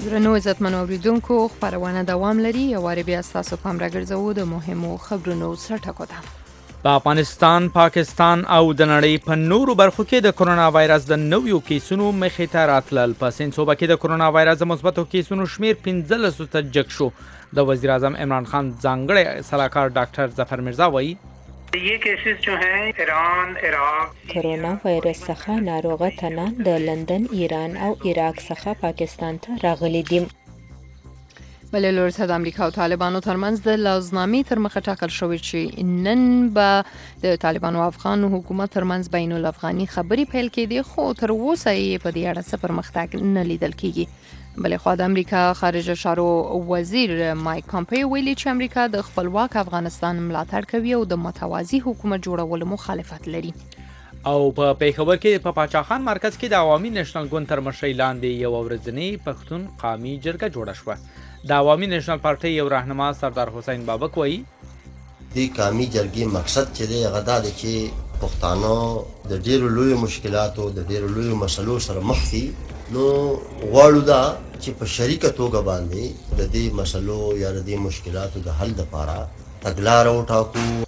درنو عزتمنو اوریدونکو خبرونه دوام لري یو واری بیا تاسو پام راګرځو د مهمو خبرونو سرټکو ده. په افغانستان، پاکستان او د نړۍ په نورو برخو کې د کرونا وایرس د نویو کیسونو مخې ته راتلل. په سند صوبه کې د کرونا وایرس د مثبتو کیسونو شمیر 15 ته جګ شو. د وزیر اعظم عمران خان ځانګړی سلاکار ډاکټر ظفر مرزا وایي ये केसेस जो हैं ईरान, इराक کرونا وایرس څخه ناروغه تنان د لندن، ایران او عراق څخه پاکستان ته راغلي دي. بلې لور ته د امریکا او طالبانو ترمنځ د لازمنامې تر مخه ټاکل شوې چې نن به د طالبانو او افغان حکومت ترمنځ بین الافغاني خبرې پیل کېدي، خو تر اوسه یې په دې اړه څه پرمختګ نه لیدل کېږي. بلې خوا د امریکا خارجه چارو وزیر مایک پامپیو ویلي چې امریکا د خپلواک افغانستان ملاتړ کوي او د متوازی حکومت جوړولو مخالفت لري. او په پیښور کې په پاچاخان مرکز کې د عوامي نېشنل ګوند تر مشرۍ لاندې یو ورځنی پښتون قومي جرګه جوړه شوه. د عوامي نېشنل پارټۍ یو راهنما سردار حسین بابک وایي د قومي جرګې مقصد چې دی هغه دا دی چې پښتانه د ډېرو لویو مشکلاتو د ډېرو لویو مسلو سره مخ دي، نو غواړو دا چې په شریکه توګه باندې د دې مسلو یا د دې مشکلاتو د حل لپاره تګلاره وټاکو.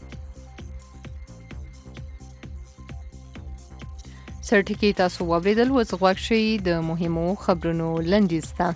سرټکی تاسو واوریدل وز غوښ شي د مهمو خبرونو لنډیسته.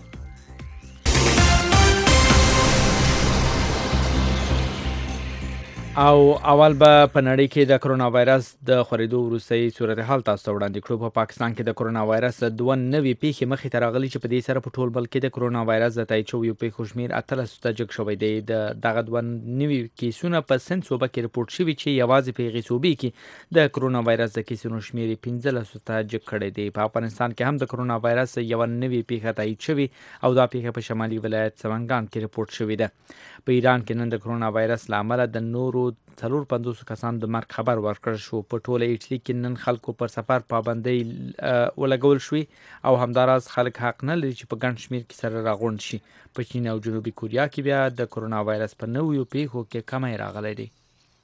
او اول به په نړۍ کې د کرونا وایرس د خورېدو وروستی صورتحال تاسو ته وړاندې کړو. په پاکستان کې د کرونا وایرس دوه نوې پیښې مخې ته راغلي چې په دې سره په ټول ملک کې د کرونا وایرس د تایید شویو پیښو شمېر 18 ته جګ شوی دی. د دغه دوه نوې کیسونه په سند صوبه کې رپورټ شوي چې یوازې په هغې صوبې کې د کرونا وایرس د کیسونو شمېر 15 ته جګ کړی دی. په افغانستان کې هم د کرونا وایرس یوه نوې پیښه تایید شوې او دا پیښه په شمالي ولایت سمنګان کې رپورټ شوې ده. په ایران کې نن د کرونا وایرس له امله د نورو 450 کسانو د مرګ خبر ورکړل شو. په ټوله ایټالي کې نن خلکو پر سفر پابندۍ ولګول شوې او همداراز خلک حق نه لري چې په ګڼ شمېر کې سره راغونډ شي. په چین او جنوبي کوریا کې بیا د کرونا وایرس په نویو پیښو کې کمی راغلی دی.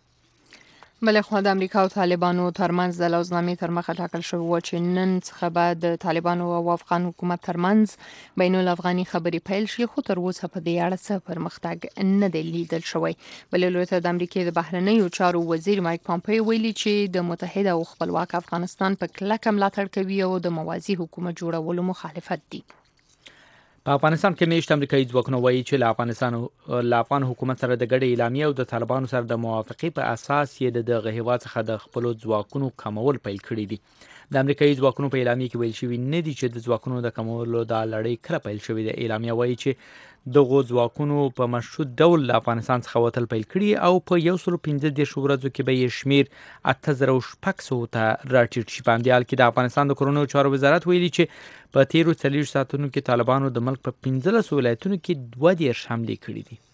بلې خوا د امریکا او طالبانو ترمنځ د لازمنامې تر مخه ټاکل شوی و چې نن څخه به د طالبانو او افغان حکومت ترمنځ بین الافغاني خبرې پیل شي، خو تر اوسه په دې اړه څه پرمختګ نه دی لیدل شوی. بلې لور ته د امریکا د بهرنیو چارو وزیر مایک پامپیو ویلي چې د متحده او خپلواک افغانستان په کلکه ملاتړ کوي او د موازی حکومت جوړولو مخالفت دي. په افغانستان کې میشت امریکایي ځواکونه وایي چې له افغان حکومت سره د ګډې اعلامیې او د طالبانو سره د موافقې په اساس یې د دغه هیواد څخه د خپلو ځواکونو کمول پیل کړي دي. د امریکایي ځواکونو په اعلامیې کې ویل شوي نه دي چې د ځواکونو د کمولو دا لړۍ کله پیل شوې ده. اعلامیه وایي چې دغو ځواکونو په مشروط ډول له افغانستان څخه وتل پیل کړي او په 115 ورځو کې به یې شمیر 8600 ته راټیټ شي. په همدې حال کې د افغانستان د کورونو چارو وزارت ویلي چې په تیرو 40 ساعتونو کې طالبانو د ملک په 15 ولایتونو کې 22 حملې کړي دي.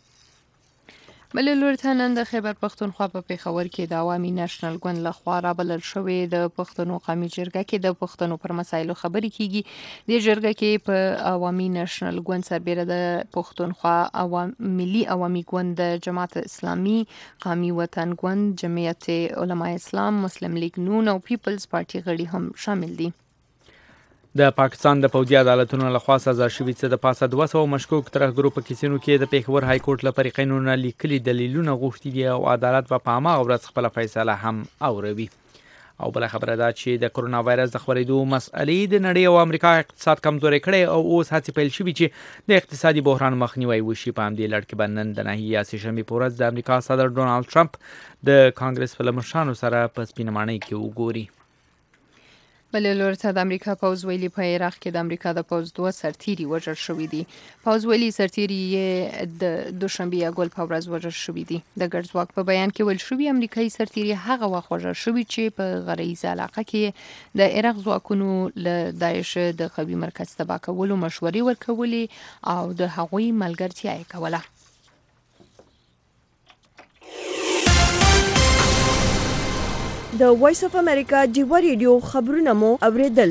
بلې لور ته نن د خیبر پښتونخوا په پیښور کې د عوامي نېشنل ګوند لخوا رابلل شوې د پښتنو قومي جرګه کې د پښتنو پر مسایلو خبرې کیږي. د جرګه کې په عوامي نېشنل ګوند سربېره د پښتونخوا ملي عوامي ګوند، د جماعت اسلامي، قومي وطن ګوند، جمعیت علماء اسلام، مسلم لیگ نون او پیپلز پارټي غړي هم شامل دي. د پاکستان د پوځي عدالتونو لخوا سزا شوي څه د پاسه 200 مشکوک ترهګرو په کیسونو کې د پیښور های کورټ له فریقینو نه لیکلي دلیلونه غوښتي دي او عدالت به په هماغه ورځ خپله فیصله هم اوروي. او بله خبره ده چې د کرونا وایرس د خپرېدو مسئلې د نړۍ او امریکا اقتصاد کمزوری کړی او اوس هڅې پیل شوي چې د اقتصادي بحران مخنیوی وشي. په همدې لړ کې به نن د نهي یا سه‌شنبې په ورځ د امریکا صدر ډونالډ ټرمپ د کانګرس په مشرانو سره په سپینه ماڼۍ کې وګوري. بلې لور ته د امریکا پوځ ویلي په عراق کې د امریکا د پوځ 2 سرتیري وژل شوي دي. پوځ ویلي سرتیري یې د دوشنبې یاګل په ورځ وژل شوي دي. د ګډ ځواک په بیان کې ویل شوي امریکایي سرتیري هغه وخت وژل شوي چې په غرایزه علاقه کې د عراق ځواکونو له داعش د قوي مرکز تباه کولو مشورې ورکولې او د هغوی ملګرتیا یې کوله. د وایس اف امریکا ډیوا ریډیو خبرونه مو اوریدل.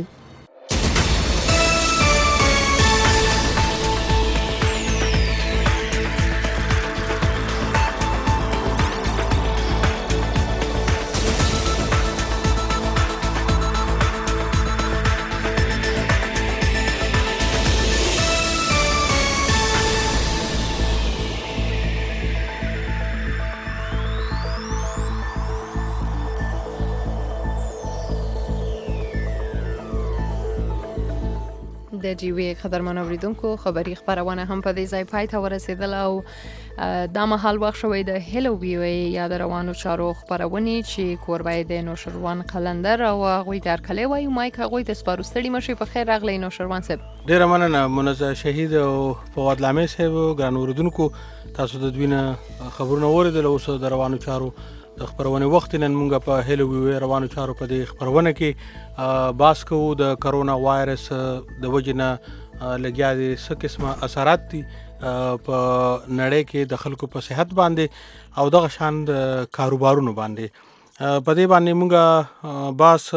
د جیوې قدرمن اوریدونکو خبري خبرونه هم په دې ځای پای ته ورسېدل او دا مهال وخت شوی د هلو وی یا د روانو چارو خبرونه چې کوربای د نوشروان قلندر او غوي در کله وای مایک غوي د سپاروستړي مشي په خیر راغلی نوشروان صاحب. ډیر مننه منزه شهید او فواد لامه صاحب ګران اوریدونکو تاسو د دوینه خبرونه اوریدل او د روانو چارو د خبرونه وخت نن مونږ په هلو وی روانو چارو په دې خبرونه کې باس کوو د کرونا وایرس د وجنه لګیا دي څه قسمه اثرات دي په نړۍ کې د خلکو په صحت باندې او دغه شان د کاروبارونو باندې په دې باندې مونږه باس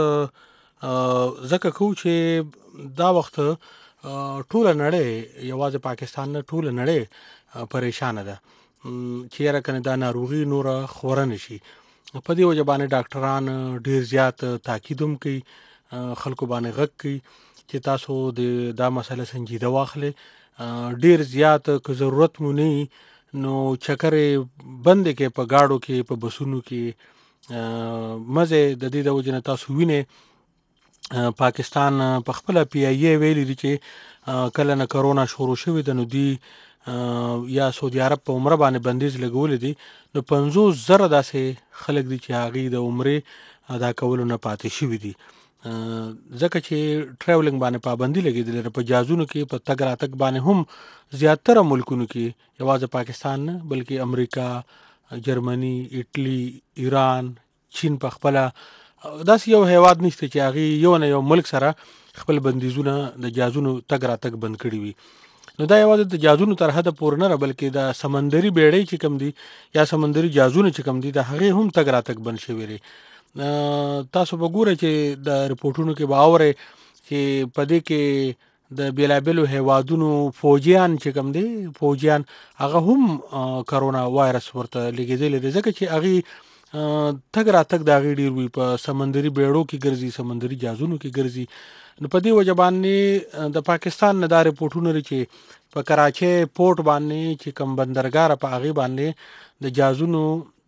ځکه کوو چې دا وخت ټول نړۍ یوازې پاکستان نه ټول نړۍ پریشان ده چې راکنه دا ناروغي نور خورن شي. په دې وجه باندې ډاکټران ډیر زیات تاکید هم کوي خلکو باندې غږ کوي چې تاسو د دا مسله سنجیده واخلئ. ډیر زیات که ضرورت مو نه نو چکرې بند کې په گاډو کې په بسونو کې مزه د دې د وجه نه تاسو وینئ پاکستان په خپل پی ای ای ویلي دي چې کله نه کرونا شروع شوی د نو دی یا سعودي عرب په عمره باندې بندیز لګول دي نو 50,000 داسې خلک دي چې هغه د عمره ادا کولو نه پاتې شوی دي ځکه چې ټریولینګ باندې پابندي لګیدل په جازونو کې په تګ راتګ باندې هم زیاتره ملکونو کې یوازې پاکستان نه بلکې امریکا جرمني ایټلی ایران چین په خپل داس یو هیواد نشته چې هغه یو نه یو ملک سره خپل بندیزونه د جازونو تګ راتګ بند کړی وي. نو دا یوازې د جازونو تر حد پورې نه بلکې د سمندري بیړۍ چې کم دي یا سمندري جازونه چې کم دي د هغه هم تګ راتګ بند شوی لري. تاسو وګورئ چې د ریپورتونو کې باور چې پدې کې د بیلابلو هیوادونو فوجیان چې کم دي فوجیان هغه هم کرونا وایرس ورته لګیدل دي ځکه چې هغه تګ راتګ د هغه ډیر وي په سمندري بیړو کې ګرځي سمندري جازونو کې ګرځي. نو په دې وجه باندې د پاکستان نه دا ریپورتونه لري چې په کراچۍ پورت باندې چې کم بندرګاه په هغه باندې د جازونو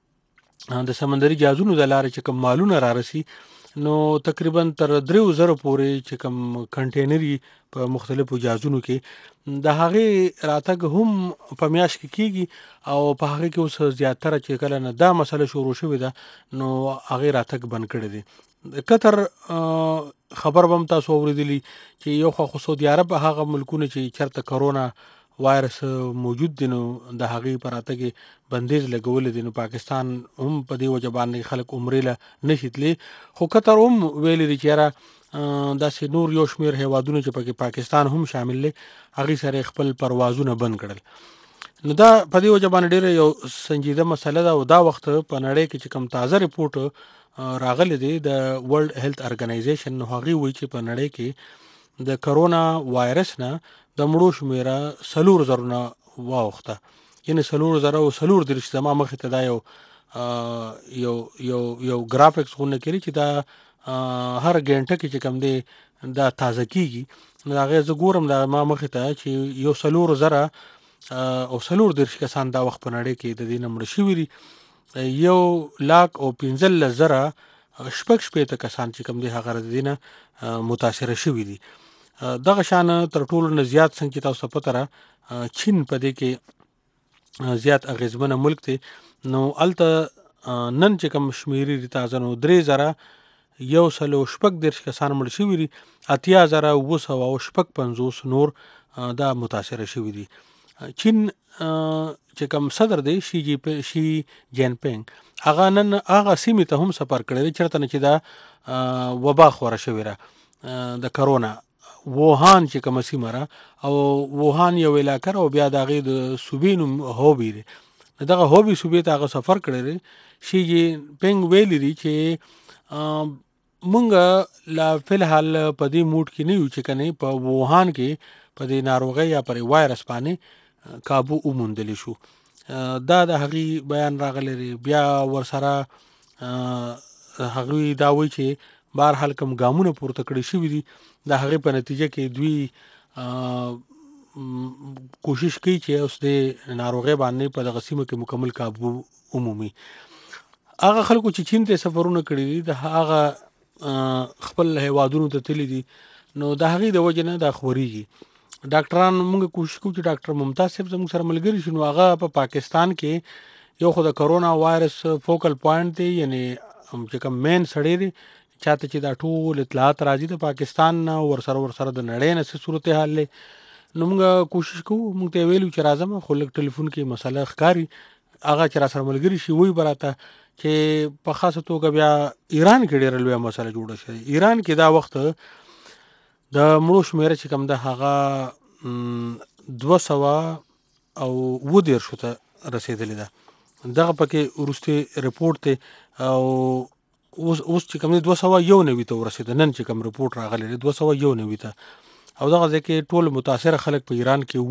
د سمندري جازونو د لارې چې کم مالونه را رسي نو تقریبا تر 3,000 پورې چې کم کنټینري په مختلفو جازونو کې د هغه راتګ هم په میاش کې کیږي او په هغه کې اوس زیاتره چې کله نه دا مسله شروع شوې ده نو هغه راتګ بند کړی دی. قطر خبر بم تاسو اوریدلی چې یو خو سعودي عرب هغه ملکونه چې چرته کرونا وایرس موجود دي نو د هغه پر اتګي بندیز لګول دي نو پاکستان هم په دې وجه باندې خلک عمره له نشیتلی خو قطر هم ویل دي چې را داسې نور یو شمیر هیوادونه چې پکې پاکستان هم شامل دي هغه سره خپل پروازونه بند کړل. نو دا په دې وجه باندې ډېر یو سنجیده مسله ده او دا وخت په نړۍ کې چې کم تازه ریپورت راغلی دی د ورلد هیلث ارګنایزیشن نو هغه وایي چې په نړۍ کې د کرونا وایرس نه د مړو شمیره 4,000 نه واوخته یعنی 4,000 او 4,000 زما مخ ته دا یو ګرافیکس غونه کړي چې دا هر غنټه کې چې کم دی دا تازه کیږي نو هغه زه ګورم دا ما مخ ته چې یو 4,000 او 4,000 کسان دا وخت په نړۍ کې د دې نمبر شوی دي 1,15,000 شپږ کسان چې کم دي هغه د دینه متاثر شوی دي. دغه شان تر ټولو نه زیات څنګه تاسو پته را چین په دې کې زیات اغیزمن ملک دی نو الته نن چې کم شمیرې دي تازه نو 3,115 کسان مړ شوي دي 8,955 نور دا متاثر شوي دي. چین چې کم صدر دی شي جین پینګ هغه نن هغه سیمې ته هم سفر کړی چرته نه چې دا وبا خوره شوې را د کرونا ووهان چې کوم سیمه را او ووهان یو علاقه او بیا د هغې د صوبې نوم هوبي دی دغه هوبي صوبې ته هغه سفر کړی دی شي جین پینګ ویلی دی چې مونږ لا فلحال په دې موډ کې نه یو چې کنه په ووهان کې په دې ناروغۍ یا پر وایرس باندې کابو وموندل شو. دا د هغې بیان راغلی بیا ورسره هغوی دا وایي چې بهرحال کوم ګامونه پورته کړي شوي دي د هغې په نتیجه کې دوی کوشش کوي چې اوس د ناروغۍ باندې په دغه سیمه کې مکمل کابو عمومي. هغه خلکو چې چین ته سفرونه کړي دي د هغه خپل هیوادونو ته تللی دي نو د هغې د وجې نه دا خورېږي. ډاکټران موږ کوشش کوو چې ډاکټر ممتاز صاحب زموږ سره ملګري شي. نو هغه په پاکستان کې یو خو د کرونا وایرس فوکل پوینټ دی، یعنی چې کوم مین سړی دی چاته چې دا ټول اطلاعات راځي د پاکستان نه، ورسره د نړۍ نه څه صورتحال دی. نو موږ کوشش کوو، موږ ته ویلو چې راځم، خو لږ ټلیفون کې مسله ښکاري. هغه چې را سره ملګري شي وایي به راته چې په خاصه توګه بیا ایران کې ډېره لویه مسله جوړه شوې. ایران کې دا وخت د مړو شمېره چې کوم ده هغه 227 ته رسېدلې ده. دغه پکې وروستي رپورټ دی او اوس چې کوم دی 291 ته ورسېده. نن چې کوم رپورټ راغلی دی 291 ته، او دغه ځای کې ټول متاثره خلک په ایران کې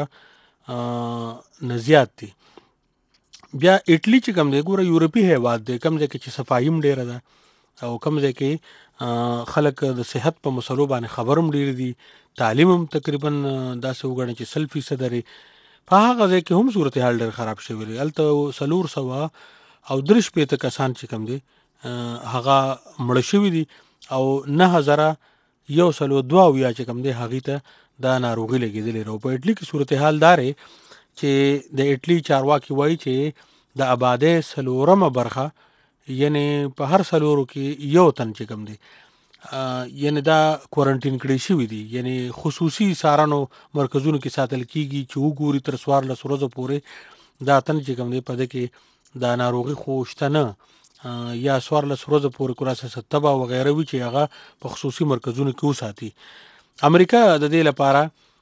2000 نه زیات دي. بیا اټلی چې کوم دی ګوره یورپي هیواد دی، کوم ځای کې چې صفایي هم ډېره ده او کوم ځای کې خلک د صحت په مسلو باندې خبر هم ډېر دي، تعلیم هم تقریبا داسې وګڼئ چې 100% لري. په هغه ځای کې هم صورتحال ډېر خراب شوی دی. هلته 443 کسان چې کوم دی هغه مړه شوي دي او 9102 چې کوم دی هغې ته دا ناروغي لګېدلې ده. او په اټلي کې صورتحال دا دی چې د اټلي چارواکي وایي چې د آبادۍ 4مه برخه، یعنی په هر 4 کې یو تن چې کوم دی یعنی دا کوارنټین کړي شوي دي، یعنی خصوصي څارنو مرکزونو کې ساتل کېږي چې وګوري تر 14 ورځو پورې دا تن چې کوم دی په ده کې دا ناروغي خو شته نه، یا 14 ورځو پورې کوراسه تبه وغیره وي چې هغه په خصوصي مرکزونو کې وساتي. امریکا د دې لپاره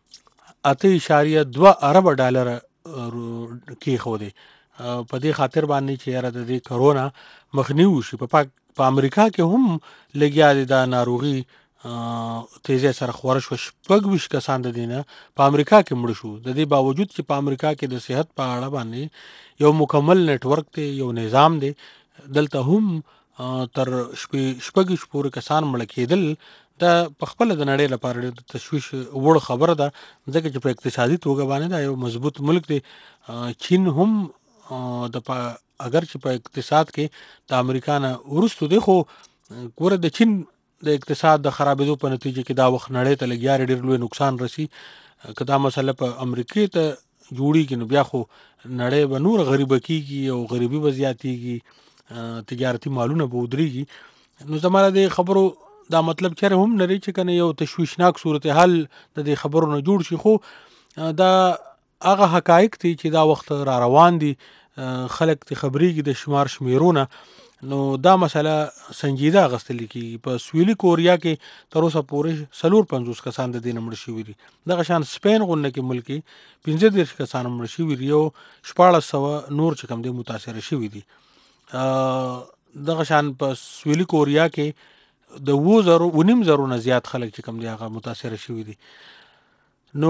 8.2 ارب ډالر کېښودې په دې خاطر باندې چې یاره د دې کرونا مخنیوي وشي. په امریکا کې هم لګیا دی دا ناروغي تیزی سره خوره شوه. 26 کسان د دې نه په امریکا کې مړه شو. د دې باوجود چې په امریکا کې د صحت په اړه باندې یو مکمل نیټورک دی، یو نظام دی، دلته هم تر 26 پورې کسان مړه کېدل دا په خپله د نړۍ لپاره د تشویش وړ خبره ده، ځکه چې په اقتصادي توګه باندې دا یو مضبوط ملک دی. چین هم اگر چې په اقتصاد کې د امریکا نه وروستو دی، خو ګوره د چین د اقتصاد د خرابېدو په نتیجه کې دا وخت نړۍ ته لګیا ډېر لوی نقصان رسي. که دا مسله په امریکې ته جوړېږي نو بیا خو نړۍ به نور غریبه کېږي او غریبي به زیاتېږي، تجارتي مالونه به ودرېږي. نو زما د خبرو دا مطلب چېرې هم لري چې کنه یو تشویشناک صورتحال د دې خبرو نه جوړ شي، خو دا هغه حقایق دي چې دا وخت را روان دي، خلک ته خبرېږي د شمار شمیرونه. نو دا مسله سنجیده اخیستل کېږي. په سویلي کوریا کې تر اوسه پورې 450 کسان د دې نه مړه شوي دي. دغه شان سپین غونډه کې ملک کې 15 کسان مړه شوي دي او 1400 نور چې کوم دی متاثره شوي دي. دغه شان په سویلي کوریا کې د 9,000 نه زیات خلک چې کوم دی هغه متاثره شوي دي. نو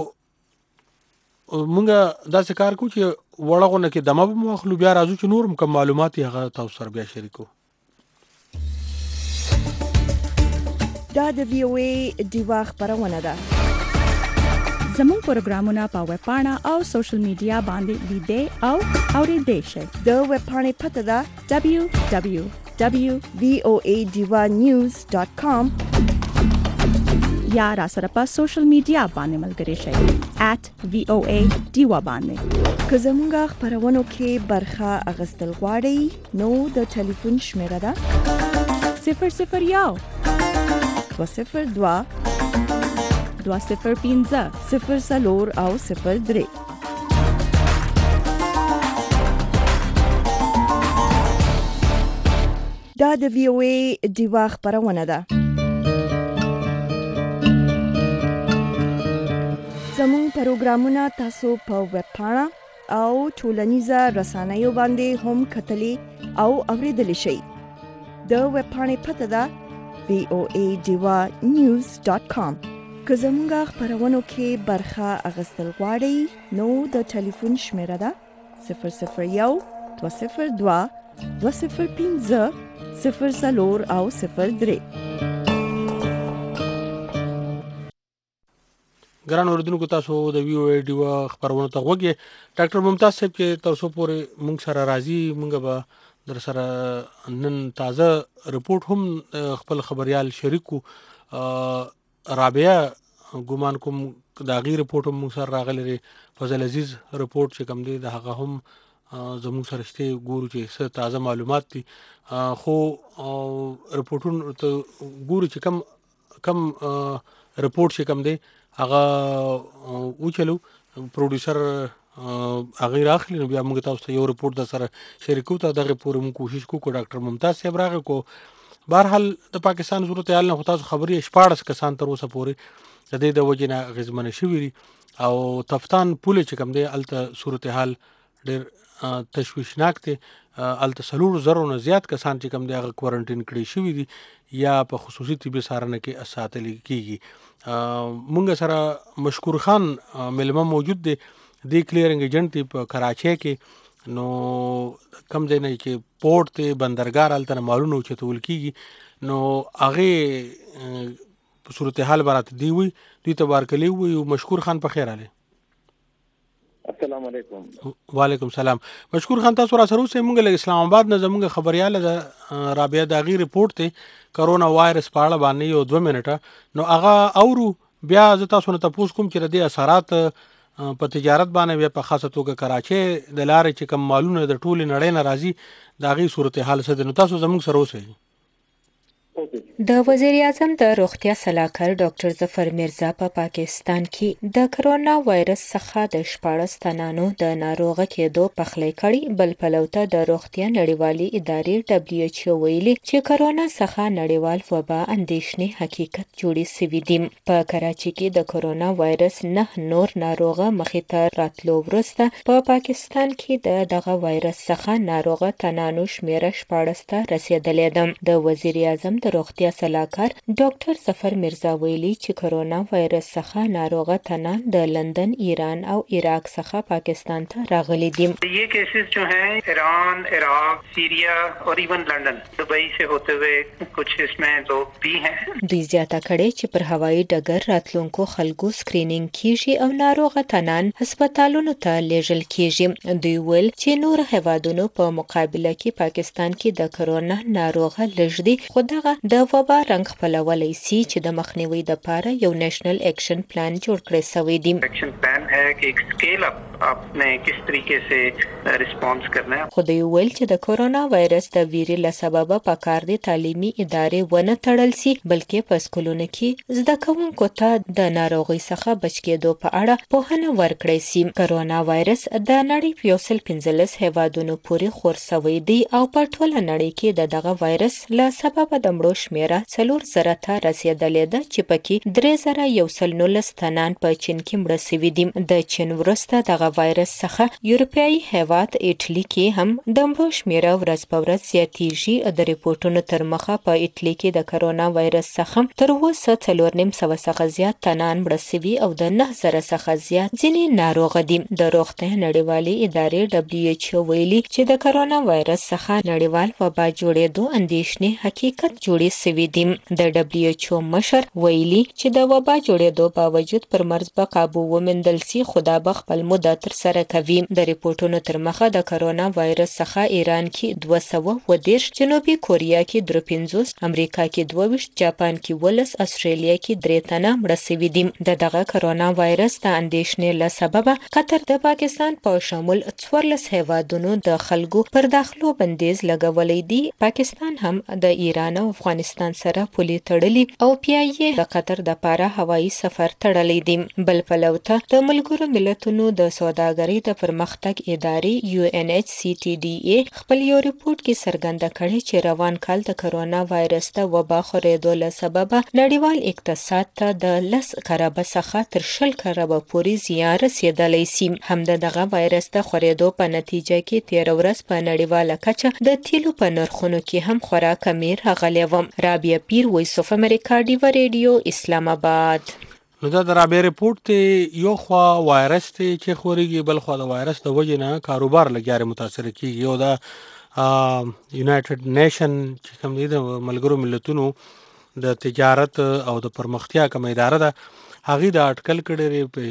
مونږ داسې کار کوو چې وړه غونډه کې دمه به مو اخلو، بیا راځو چې نور کوم معلومات یې هغه تاسو سره بیا شریکو. دا د VOA ډیوا خبرونه ده. زموږ پروګرامونه په ویب پاڼه او سوشل میډیا باندې لیدئ او اورېدئ شئ. د ویب پاڼې پته ده www.voadivanews.com یا را سره په سوشل میډیا باندې ملګري شئ @VOA ډیوا باندې. که زموږ خبرونو کې برخه اخیستل غواړئ نو د ټلیفون شمیره ده 001 202 205 04 او 03. دا د VOA ډیوا خبرونه ده. زموږ پروګرامونه تاسو په ویب پاڼه او ټولنیزه رسنیو باندې هم کتلی او اوریدلی شئ. د ویب پاڼې پته ده voadivanews.com. که زموږ خبرونو کې برخه اخیستل غواړئ نو د ټلیفون شمیره ده 001 202 205 04 او 03. ګران اوریدونکو، تاسو د VOA ډیوا خبرونه ته غوږی. ډاکټر ممتاز صاحب چې تاسو پورې مونږ سره راځي، مونږ به در سره نن تازه رپورټ هم خپل خبريال شریکو. رابعه ګومان کوم دا غیر رپورټ هم سره راغلی فضل عزیز رپورټ چې کوم دی د هغه هم زموږ سره شته ګورو چې څه تازه معلومات دي خو رپورټونه ته ګورو چې کم رپورټ چې کوم دی هغه وچلو پروډوسر هغه راخلی نو بیا موږ تاسو ته یو رپورټ د سره شریکو ته دغه پورې موږ کوشش کوو ډاکټر ممتاز صاحب راغی کو بهرحال د پاکستان صورتحال نه تاسو خبري 14 کسان تر اوسه پورې د دې د وجې نه غزمنه شوي دي او تفتان پوله چې کوم دی الته صورتحال ډېر تشویشناک دی الته 300 نه زیات کسان چې کوم دی هغه کوارنټین کړي شوي دي یا په خصوصي طبي څارنه کې ساتل کیږي مونږ سره مشکور خان ملمه موجود دی د کلیرنګ ایجنټ په کراچۍ کې نو کم ځای نه چې پورټ ته بندرګاه الته مالونه چتول کیږي نو هغه صورتحال برات دی وي دوی تبارکلی وي مشکور خان په خیر علي السلام علیکم وعلیکم السلام مشکور خان تاسو را سره اوسئ موږ له اسلام آباد نه زموږ خبرياله د رابعه داغي رپورټ ته کرونا وایرس په اړه باندې یو 2 منټه نو هغه اورو بیا زه تاسو نه تاسو کوم چې د اثرات په تجارت باندې بیا په خاصه توګه کراچۍ د لارې چې کوم مالونه د ټولې نړۍ نه راځي داغي صورتحال څه ده نو تاسو زموږ سره اوسئ د وزیر اعظم د روغتیا سلاکار ډاکټر ظفر مرزا په پاکستان کې د کرونا وایرس څخه د 14 تنانو د ناروغه کېدو پخلی کړي بل پلوته د روغتیا نړیوالې ادارې WHO ویلي چې کرونا څخه نړیوال وبا اندېښنې حقیقت جوړې سوي دي په کراچۍ کې د کرونا وایرس 9 نور ناروغه مخې ته راتلو وروسته په پاکستان کې دغه وایرس څخه ناروغه تنانو شمیره 14 ته رسیدلې ده د وزیر اعظم د روغتیا سلاکار ډاکټر ظفر مرزا ویلي چې کرونا وایرس څخه ناروغه تنان د لندن ایران او عراق څخه پاکستان ته راغلي دي ये केसेस जो हैं ईरान इराक सीरिया और इवन लंदन दुबई से होते हुए कुछ इसमें लोग भी हैं دوی زیاته کړي چې پر هوایي ډګر راتلونکو خلکو سکرینینګ کیږي او ناروغه تنان هسپتالونو ته لیږل کیږي دوی ویل چې نور هیوادونو په مقابله کې پاکستان کې د کرونا ناروغه لږ دي خو دغه د وبا رنګ خپلولی سي چې د مخنیوي لپاره یو نېشنل اکشن پلان جوړ کړی شوی دی एक्शन प्लान है कि एक स्केल अप आपने किस तरीके से रिस्पांस करना है خو دوی ویل چې د کرونا وایرس د ویري له سببه پکار دي تعلیمي ادارې ونه تړل سي بلکې په سکولونو کې زده کوونکو ته د ناروغي څخه بچ کېدو په اړه پوهنه ورکړی سي کرونا وایرس د نړۍ په 115 هیوادونو پورې خور شوی دی او په ټوله نړۍ کې دغه وایرس له سببه د مړو شمیره 4000 ته رسیدلې ده چې پکې 3119 تنان په چین کې مړه شوي دي د چین وروسته دغه وایرس څخه یورپیایي هیواد ایټلی کې هم د مړو شمیره ورځ په ورځ زیاتیږي د ریپورتونو تر مخه په ایټلی کې د کرونا وایرس څخه تر اوسه 4.5 څخه زیات تنان مړه شوي او د 9000 څخه زیات ځینې ناروغ دي د روغتیا نړیوالې ادارې WHO ویلي چې د کرونا وایرس څخه نړیوال وبا جوړېدو اندېښنې حقیقت جوړې سوي دي د WHO مشر ویلي چې د وبا جوړېدو باوجود پر مرض په قابو ومندل سي خدا به خپل مدت تر سره کوي د ریپورتونو تر مخه د کرونا وایرس څخه ایران کې 210 جنوبي کوریا کې 53 امریکا کې 22 جاپان کې 11 استرالیا کې 3 تنه مړه شوي دي دغه کرونا وایرس د اندېښنې له سببه قطر د پاکستان په شمول 14 هیوادونو د خلکو پر داخلو بندیز لګولې دي پاکستان هم د ایران او افغانستان سره پولي تړلي او بیا یې د قطر د پاره هوایي سفر تړلې دي بل پلوته د ملګرو ملتونو د سوداګرۍ د پرمختګ ادارې UNHCTDA خپل یو ریپورت کې څرګنده کړې چې روان کال د کرونا وایرس د وبا خورېدو له سببه نړیوال اقتصاد ته د 10 کروڑ څخه تر 20 کروڑ پورې زیان رسیدلی سي هم دغه وایرس د خورېدو په نتیجه کې 13 ورځ په نړیواله کچه د تیلو په نرخونو کې هم خورا کمی راغلی و رابعه پیر وایس اف امریکا ډیو ریډیو اسلام آباد نو دا د رابعه رپورټ ته یو خوا وایرس ته چې خوريږي بل خوا د وایرس د وجې نه کاروبار لګیاري متاثر کیږي یو دا یونایټډ نیشن چې کوم دی د ملګرو ملتونو د تجارت او د پرمختیا کوم اداره ده هغه د اټکل کړي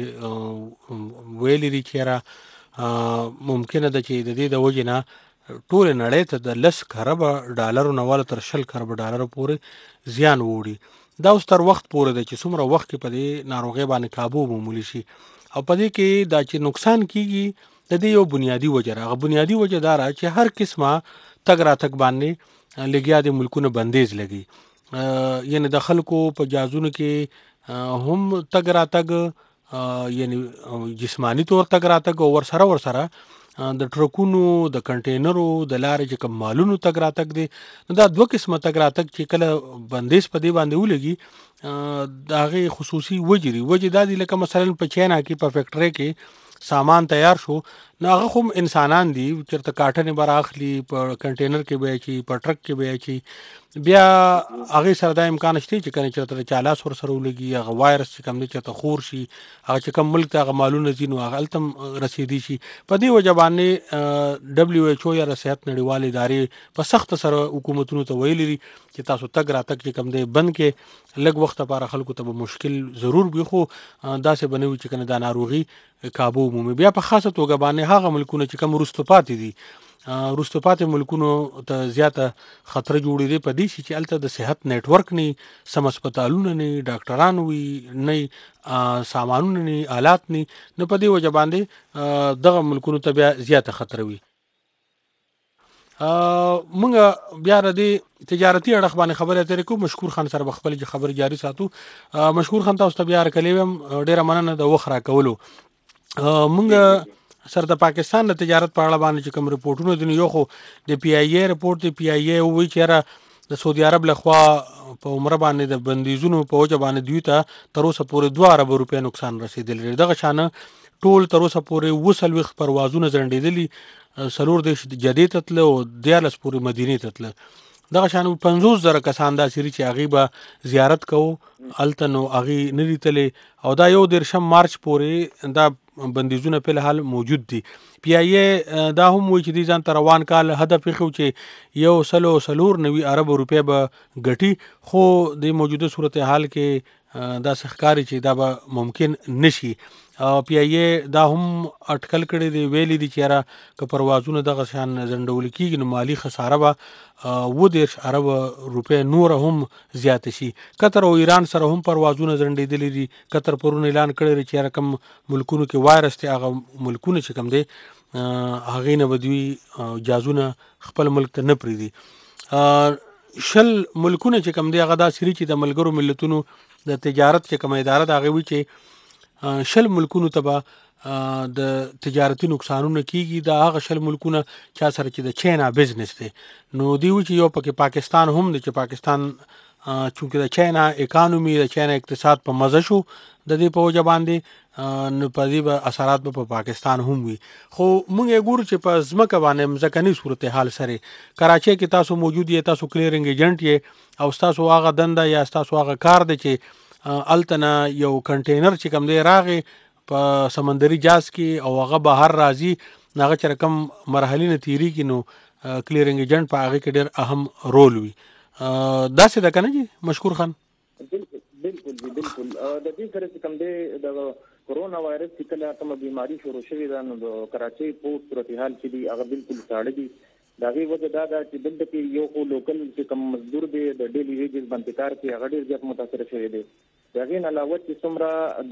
ویلي چې را ممکن ده چې د دې د وجې نه ټول نړۍ ته د 10 کروڑ ډالر نه ول تر 20 کروڑ ډالر پورې زیان وړي دا اوس تر وخت پورې ده چې څومره وخت کې په دې ناروغۍ باندې کابو مومولی شي او په دې کې دا چې نقصان کیږي د دې یو بنیادی وجه هغه بنیادی وجه دا را چې هر قسمه تګ راتګ باندې لګیا د ملکونو بندیز لګي یعنی د خلکو په جازونو کې هم تګ راتګ یعنی جسمانی طور تګ راتګ او ورسره د ټرکونو د کنټینرو د لارې چې کوم مالونو تګ راتګ دی نو دا دوه قسمه تګ راتګ چې کله بندیز په دې باندې ولګي د هغې خصوصي وجې دا دي لکه مثلا په چاینا کې په فیکټرۍ کې سامان تیار شو نو هغه خو انسانان دي چېرته کاټنې به راخلي په کنټینر کې به اچي په ټرک کې به اچي بیا هغې سره دا امکان شته چې کنه چېرته د چالاس ورسره ولګي هغه وایرس چې کوم دی چېرته خور شي هغه چې کوم ملک ته هغه مالونه ځي نو هغه هلته هم رسېدي شي په دې وجه باندې WHO یا د صحت نړیوالې ادارې په سخته سره حکومتونو ته ویلي دي چې تاسو تګ راتګ چې کوم دی بند کې لږ وخت لپاره خلکو ته به مشکل ضرور وي خو داسې به نه وي چې کنه دا ناروغي کابو مومي بیا په خاصه توګه باندې هغه ملکونه چې کوم وروسته پاتې دي وروسته پاتې ملکونو ته زیاته خطر جوړېدی په دې شي چې هلته د صحت نیټورک نه سم هسپتالونه نه ډاکټران وي نه سامانونه نه آلات نه نو په دې وجه باندې دغه ملکونو ته بیا زیاته خطر وي مونږ بیا د دې تجارتي اړخ باندې خبرې اترې کوو مشکور خان سره به خپلې خبرې جاري ساتو مشکور خان تاسو ته بیا راکلی ویم ډېره مننه د وخت راکولو مونږ سره د پاکستان د تجارت په اړه باندې چې کوم رپورټونه دي یو خو د PIA رپورټ دی PIA وایي چې یاره د سعودي عرب لخوا په عمره باندې د بندیزونو په وجه باندې دوی ته تر اوسه پورې 2 ارب روپۍ نقصان رسېدلی دغه شانه ټول تر اوسه پورې 40 پروازونه ځنډېدلي 40 جدې ته تلله او 14 پورې مدینې ته تلله دغه شان 50,000 کسان داسې چې هغې به زیارت کوو هلته نو هغې نه دي تللی او دا 11 مارچ پورې دا بندیزونه په الحال موجود دي PIA دا هم وایي چې دوی ځان ته روان کال هدف یې ښو چې 194 ارب روپۍ به ګټي خو د موجوده صورتحال کې داسې ښکاري چې دا به ممکن نشي PIA دا هم اټکل کړی دی ویلي دي چې یاره که پروازونه دغه شان ځنډول کېږي نو مالي خساره به 19 ارب روپۍ نوره هم زیاته شي قطر او ایران سره هم پروازونه ځنډېدلي دي قطر پرون اعلان کړی دی چې یاره کوم ملکونو کې وایرس دی هغه ملکونه چې کوم دی هغې نه به دوی جازونه خپل ملک ته نه پرېږدي 20 ملکونه چې کوم دی هغه داسې دي چې د ملګرو ملتونو د تجارت چې کومه اداره ده هغې وایي چې 20 ملکونو ته به د تجارتي نقصانونه کیږي دا هغه 20 ملکونه چا سره چې د چاینا بزنس دی نو دی و چې یو پکې پاکستان هم دی چې پاکستان چونکه د چاینا اکانومي د چاینا اقتصاد په مزه شو د دې په وجه باندې نو په دې به اثرات په پاکستان هم وي خو موږ یې ګورو چې په ځمکه باندې مځکني صورتحال سره کراچۍ کې تاسو موجود یې تاسو کلیرنګ ایجنټ یې او تاسو هغه دنده یا تاسو هغه کار دی چې التنا یو کنټینر چې کوم دی راغی په سمندري جاز کې او هغه بهر راځي هغه چې کوم مرحلې نه تیریږي نو کلیرنګ ایجنټ په هغه کې ډېر اهم رول وي داسې ده که نه جي مشکور خان بالکل د دې سره چې کوم دی د کورونا وایرس چې کله کومه بیماري شروع شوې ده نو د کراچۍ پورټ صورتحال چې دی هغه بالکل ساړه دي د هغې وجه دا ده چې دلته کې یو خو لوکل چې کوم مزدور دی د ډیلی ویجز باندې کار کوي هغه ډېر زیات متاثره شوی دی د هغې نه علاوه چې څومره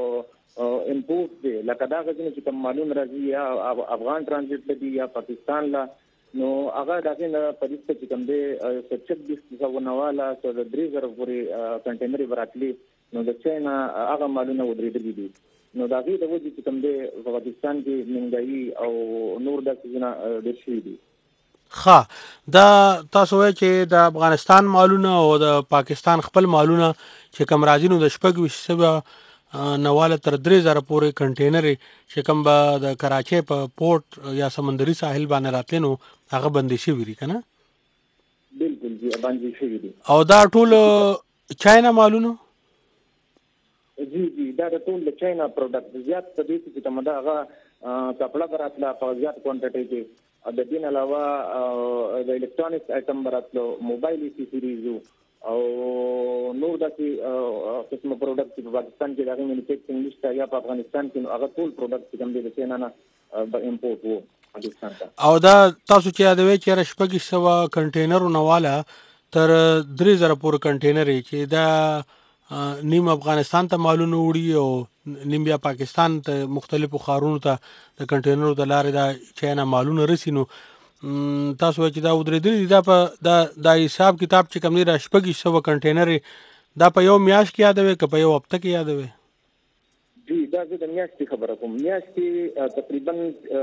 د امپورټ دی لکه دا غځینې چې کوم مالونه راځي یا افغان ټرانزیټ ته دي یا پاکستان لا نو هغه د هغې نه په دې چې کوم دی 26,000 والا د 3,000 پورې کنټینرې به راتلي نو د چاینا هغه مالونه ودرېدلي دي نو د هغې د وجې چې کوم دی په پاکستان کې مهنګایي او نور داسې څیزونه ډېر شوي دي دا تاسو وایئ چې د افغانستان مالونه او د پاکستان خپل مالونه چې کوم راځي نو د 26,000 نه واله تر 3,000 پورې کنټینرې چې کوم به د کراچۍ په پورټ یا سمندري ساحل باندې راتلې نو هغه بندې شوي دي که نه بالکل جی بندې شوي دي او دا ټول چاینا مالونه جی دا د ټول د چاینا پروډکټ زیات په دې کې چې کومه ده هغه کپړه به راتله په زیات کوانټټۍ کې د دې نه علاوه د الکترونیکس آیټم به راتلو موبایل ایسیسریز او نور داسې قسمه پروډکټ چې په پاکستان کې د هغې مینوفیکچرینګ نشته یا په افغانستان کې نو هغه ټول پروډکټ چې کوم دی د چاینا نه به امپورټ وو پاکستان ته او دا تاسو چې یادوئ چې 26,000 کنټینرونه والا تر 3000 پورې کنټینر چې دا نیم افغانستان ته مالونه وړي او نیم بیا پاکستان ته مختلفو ښارونو ته د کنټینرو د لارې دا چاینا مالونه رسي. نو تاسو وایئ چې دا ودرېدلي دا په دا حساب کتاب چې کوم دی دا 600 کنټینر دا په یو میاشت کې یادوي که په یو هفته کې یادوي؟ جی دا زه د میاشتې خبره کوم. میاشت کې تقریبا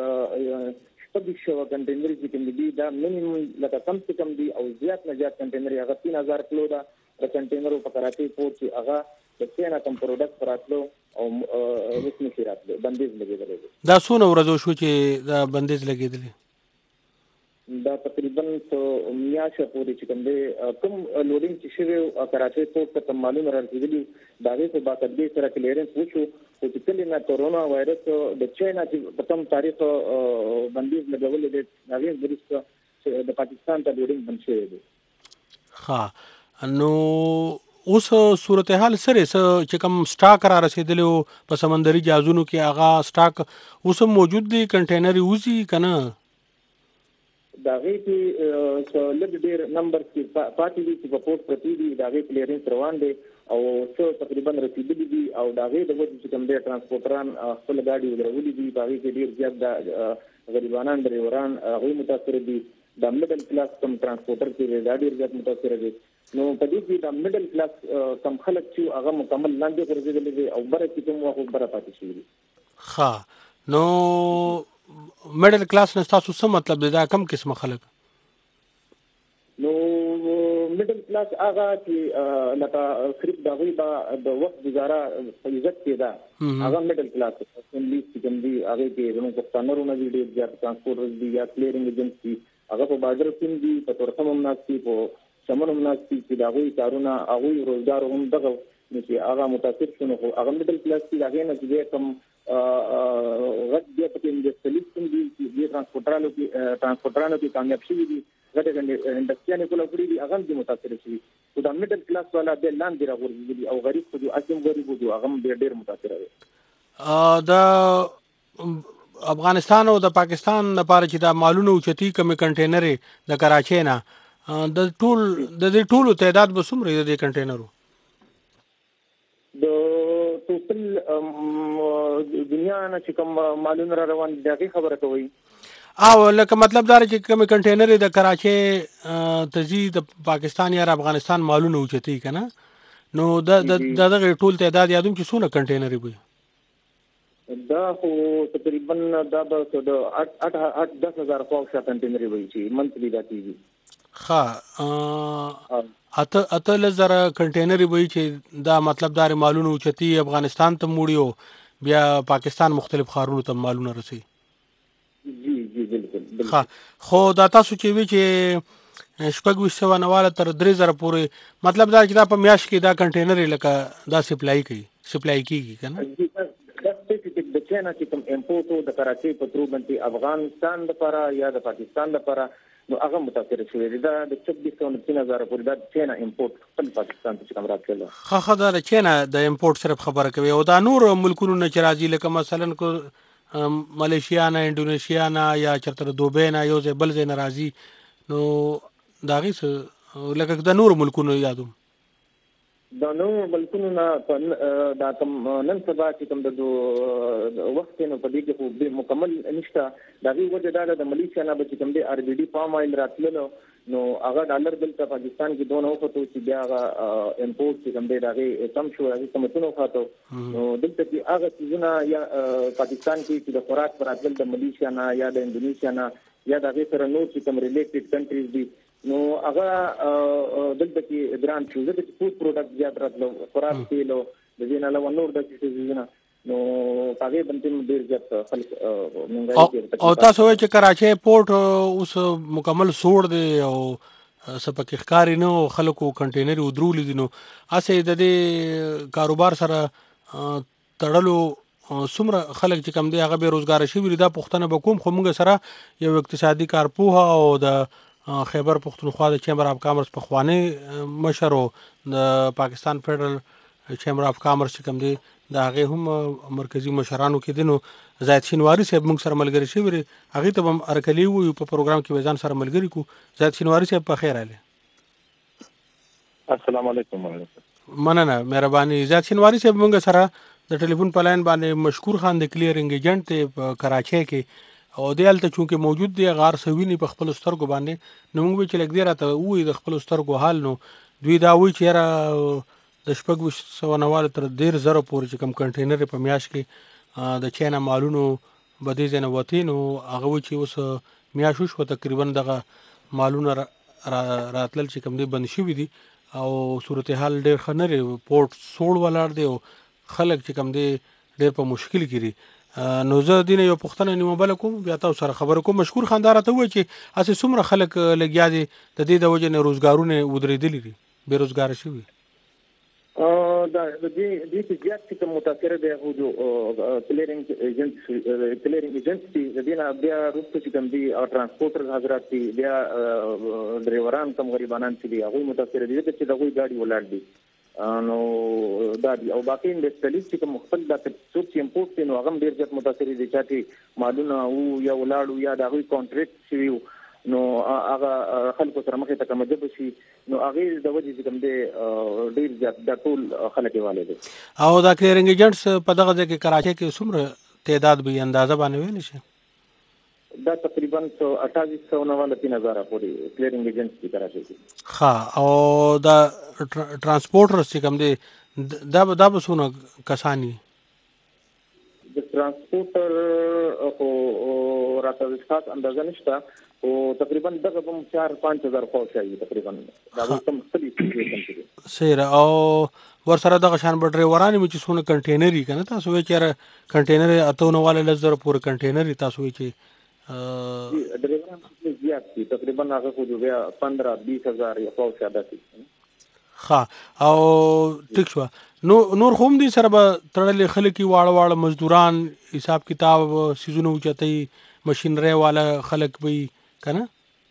600 کنټینر چې کوم دي دا منیمم لکه کم څه کم دي او زیات نه زیات کنټینر هغه 3000 کیلو دا د کنټینرو په کراچۍ پورت چې هغه د چاینا کم پروډکټ راتلو او رسمي شي راتلو بندیز لګېدلی. دا څونه ورځو شو چې دا بندیز لګېدلی؟ دا تقریبا میاشته پورې چې کوم دی کوم لوډینګ چې شوی کراچۍ پورت ته کوم مالونه رارسېدلي د هغې په باقاعدګۍ سره کلیرنس وشو خو چې کله نه کورونا وایرس د چاینا چې په کوم تاریخ بندیز لګولی دی د هغې وروسته د پاکستان ته لوډینګ بند شوی دی. ښه نو اوس صورتحال سره چې کوم سټاک را رسېدلی و په سمندري جهازونو کې هغه سټاک اوس هم موجود دی کنټینر یې وځي که نه؟ د هغې کې لږ ډېر نمبر کې پاتې دي چې په پورت پرتې دي د هغې کلیرنس روان دی او څه تقریبا رسېدلي دي او د هغې د وجې چې کوم دی ټرانسپورټران خپله ګاډي ودرولي دي په هغې کې ډېر زیات د غریبانان ډریوران هغوی متاثره دي. د میډل کلاس کم ټرانسپورټر چې دی دا ډېر زیات متاثره دي. نو په دې کې د میډل کلاس کم خلک چې هغه مکمل لاندې غورځېدلي دي او بره چې کوم وخت بره پاتې شوي دي. ښه نو میډل کلاس نه ستاسو څه مطلب دی؟ دا کم قسمه خلک؟ نو میډل کلاس هغه چې لکه صرف د هغوی به د وخت ګزاره په عزت کې ده هغه میډل کلاس لیست چې کوم دي هغې کې زموږ پښتانه دي ډېر زیات ټرانسپورټرز دي یا کلیرنګ ایجنټس دي هغه په بارډر کې دي په تورخم هم ناست دي په شمن هم ناست دي چې د هغوی کارونه هغوی روزګار هم دغه نو چې هغه متاثر شو نو خو هغه میډل کلاس کې د هغې نه چې دی کوم غټ بیا پکې انډسټریلیست هم دي چې دې ټرانسپورټرانو کې کامیاب شوي دي غټې انډسټریانې کوله کړي دي هغه هم دې متاثره شوي خو دا میډل کلاس والا بیا لاندې راغورځېدلي او غریب خو جو اصل غریب جو هغه هم ډېر متاثره دی. د افغانستان او د پاکستان لپاره چې دا مالونه اوچتي کومې کنټینرې د کراچۍ نه د دې ټولو تعداد به څومره د دې کنټینرو؟ د ټوټل دنیا نه چې کوم مالونه را روان دي د هغې خبره کوئ؟ او لکه مطلب دا چې کومې کنټینرې د کراچۍ ته ځي د پاکستان یا افغانستان مالونه اوچتي که نه نو د دغې ټول تعداد یادوم چې څونه کنټینرې به دا خو تقریبا دا به د 8-10,000 خواوشا کنټینرې وي چې منثلي دا کېږي. ښه 8,000 کنټینرې وي چې دا مطلب دا مالونه اوچتي افغانستان ته موړي او بیا پاکستان مختلف ښارونو ته مالونه رسوي. جی جی بالکل. ښه خو دا تاسو چې وی چې 690 تر 3000 پورې مطلب دا چې دا په میاشت کې دا کنټینرې لکه دا سپلای کیږي که نه؟ دا سپیسیفیک د چاینا چې کوم امپورټ د کراچۍ په ترو باندې افغانستان لپاره یا د پاکستان لپاره نو هغه متاثره شوی دی. دا د 26,000 پورې دا چاینا امپورټ خپل پاکستان ته کوم راتللی ښه دا د چاینا د امپورټ صرف خبره کوي او دا نور ملکونو نه چې راځي لکه مثلا کو ملیشیا نه انډونیشیا نه یا چېرته د دوبۍ نه یو ځای بل ځای نه راځي نو د هغې څه لکه د نورو ملکونو یادوم د نورو ملکونو نه دا کوم نن سبا چې کوم د وخت نو په دې کې خو مکمل نشته د هغې وجه دا ده د ملیشیا نه به چې کوم دی RBD پام آیل راتللو نو هغه ډالر دلته پاکستان کې دونه وختو چې بیا هغه امپورټ چې کوم دی د هغې کم شو هغې قیمتونه وخاتو نو دلته کې هغه څیزونه یا پاکستان کې چې د خوراک په راتلل د ملیشیا نه یا د انډونیشیا نه یا د هغې سره نور چې کوم ریلیټډ کنټریز دي نو هغه دلته کې ګران شو ځکه چې فود پروډکټ زیات راتلو خوراک تیل او د دې نه علاوه نور داسې څیزونه نو هغې باندې ډېر زیات خلک مهنګاي او تاسو وایئ چې کراچۍ پورټ اوس مکمل سوړ دی او څه پکې ښکاري نه او خلکو کنټینرې ودرولي دي نو هسې د دې کاروبار سره تړلو څومره خلک چې کوم دی هغه بې روزګاره شوي دي دا پوښتنه به کوم خو موږ سره یو اقتصادي کارپوهه او د خیبر پښتونخوا د چیمبر اف کامرس پخوانی مشر او د پاکستان فیډرل چیمبر اف کامرس چې کوم دی د هغې هم مرکزي مشرانو کې دي نو زاید شینواري صاحب موږ سره ملګري شوي دي هغې ته به هم ارکلي ووایو په پروګرام کې به ځان سره ملګري کړو. زاید شینواري صاحب په خیر راغلی. السلام علیکم. مننه مهرباني. زیات شینواری صاحب موږ سره د ټلیفون په لاین باندې مشکور خان د کلیرینګ ایجنټ په کراچۍ کې او د هلته چونکې موجود دی غار سوینی په خپل سترګو باندې نو موږ چې لګ دی راته وې د خپل سترګو حال نو دوی دا وی چې را د شپږ 190 تر 10000 پورې چې کم کنټینر په میاش کې د چینا مالونو بده ځنه وتی نو هغه و چې اوس میاشو شو تقریبا دغه مالونه راتلل چې کم دی بند شوی دي او صورتحال ډېر ښه نه دی. پورټ سوړ ولاړ دی او خلک چې کم دی ډېر په مشکل کې دي. نو زه دینه یو پښتنه نیمه بل کوم بیا تاسو سره خبرې کوم. مشکور خاندار ته وای چې اسې څومره خلک لګیا دي د دې د وجه نه روزګارونه ودرېدلي دي بیروزګار شوي. دا د دې چې زیات چې کوم متاثر دی هغه جو کلیرینګ ایجنټ دي د دې نه بیا روسته چې کوم دي ترانسپورټر حضرات دي بیا ډرایوران کم غریبانان چې دي هغه متاثر دي چې دغه ګاډي ولاړ دي نو دا دي او باقي انډستریز چې کوم خپل د څوک چې امپورټ دي نو هغه ډیر زیات متاثر دي چې مالونه او یا ولاړو یا د هغه کانټریکټ شوی نو هغه خلکو سره مخې ته کومه جبه شي نو هغه د وجې چې کوم دی ډیر زیات د ټول خلک والے دي. او دا کلیرینګ ایجنټس په دغه ځای کې کراچۍ کې څومره تعداد به اندازه باندې ویل شي؟ دا تقریبا 2890 پورې کلیرینګ ایجنټس دي کراچۍ کې. ها او دا ترانسپورټر چې کوم دی دا به څونه کسانی د ترانسپورټر او راته خاص اندازه نشته او تقریبا دغه هم 4-5000 خو شي تقریبا دا کوم څه سره او ور سره دغه شان به ډرایوران چې څونه کنټینري کنه تاسو وی چې کنټینر اتهونه والا لزر پور کنټینري تاسو وی چې ډرایوران زیات دي تقریبا هغه خو بیا 15-20000 خو شاده دي. ها او ټیک شو نور هم دي سره به تړلې خلک واړه مزدوران حساب کتاب سيزونه وچتای ماشينري والا خلک به کنه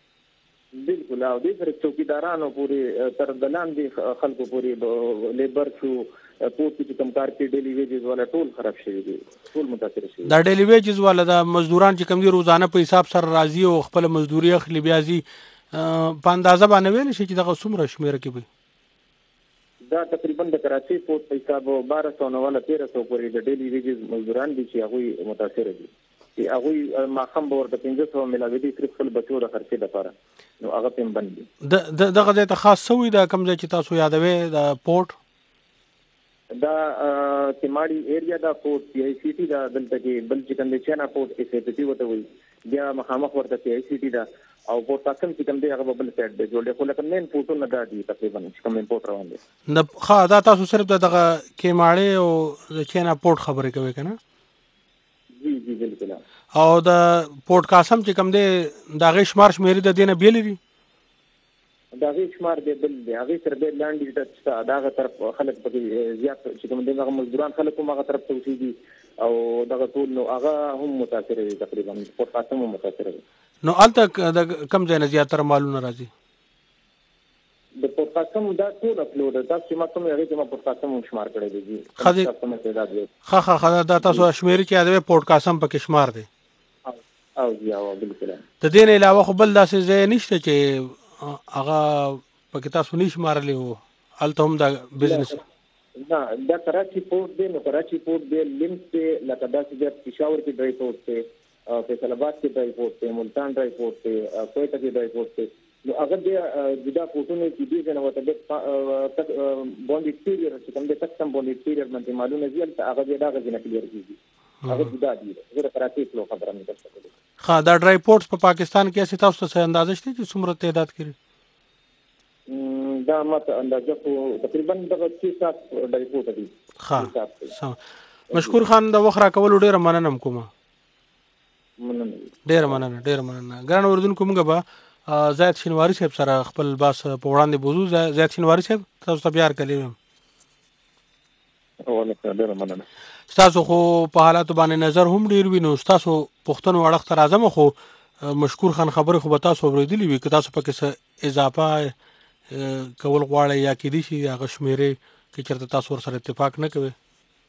بالکل او دې سره چوکیدارانو پوری تر دلان دي خلکو پوری لیبر شو پورت چې کم کار کې ډیلی ویجز والا ټول خراب شوی دي ټول متاثر شوی. دا ډیلی ویجز والا دا مزدوران چې کم دي روزانه په حساب سره راضي او خپل مزدوري اخلي بیا زی په اندازه باندې ویل شي چې دغه څومره شمیره کې به دا تقریبا د کراچۍ پورت په حساب 1290 پورې د ډیلی ویجز مزدوران دي چې هغه متاثر دي چې هغه ماخم باور د 1500 ملاوي دي صرف خپل بچو د خرچې لپاره نو هغه پم بند دي. دغه ځای ته خاص سوی دا کوم ځای چې تاسو یادوي د پورت دا تیماړي ایریا دا پورت پی آی سی ټي دا دلته کې بل چې کوم چینا پورت اس پی ټي وته وي بیا مخامخ ورته پی آی سی ټي دا او پورت تاسو چې کوم دی هغه بل سایډ دی جوړه خو لکه مین پورټونه دا دي تقریبا چې کوم امپورټ روان دي. نه ها دا تاسو صرف دغه کیماړي او د چینا پورت خبرې کوي کنه؟ جی بالکل. او د پورت قاسم چې کوم دی دا غي شمارې د دینه بیل دي دا غي شمار دی بل دی هغه سره به لاندې ټچ داغه طرف خلک په زیات چې کوم دغه مزدوران خلک هم هغه طرف ته وسیدي او دغه ټول نو هغه هم متاثر دي تقریبا پورت قاسم هم متاثر دي. نو الته د کم ځای نه زیاتره مالونه راځي د پورت قاسم دا ټول اپلوډ دا چې ما کوم هغه چې ما پورت قاسم شمار کړی دی خا دا تاسو شمیرې کې دا پورت قاسم پکې شمار دی او یا بالکل. د دې نه علاوه خو بل داسې ځای نشته چې هغه پکې تاسو نشئ مارلی وو الته هم دا بزنس نه دا کراچي پورت دی نو کراچي پورت دی لینک ته لکه دا چې پېښور کې ډرای پورت ته فیصل آباد کې ډرای پورت ته ملتان ډرای پورت ته کوټه کې ډرای پورت ته نو هغه د جدا پورتونو کې دي چې نو ته بوند ایکسپیریئر چې کوم د کسٹم بوند ایکسپیریئر باندې معلومه دي هغه دا غوښنه کلیئر کیږي هغه جدا دي زه کراچي فلو خبره نه کوم. ها دا ډرای پورټس په پاکستان کې اسې تاسو ته اندازه شته چې څومره تعداد کړي؟ دا ماته اندازه خو تقریبا دغه 6-7 ډرای پورټ دي. ها مشکور خان د وخت راکول ډیره مننه کوم. ډیره مننه ګران اوردونکو موږ به زید شینواری صاحب سره خپل باس په وړاندې بوزو. زید شینواری صاحب تاسو ته بیا کلیم اوله ډیره مننه. تاسو خو په حالات باندې نظر هم ډیر وینو تاسو پښتون وړخ تر اعظم خو مشکور خان خبره خو به تاسو اوریدلی وي که تاسو پکې څه اضافه کول غواړئ یا کې دي شي هغه شمیرې کې چېرته تاسو ورسره اتفاق نه کوئ؟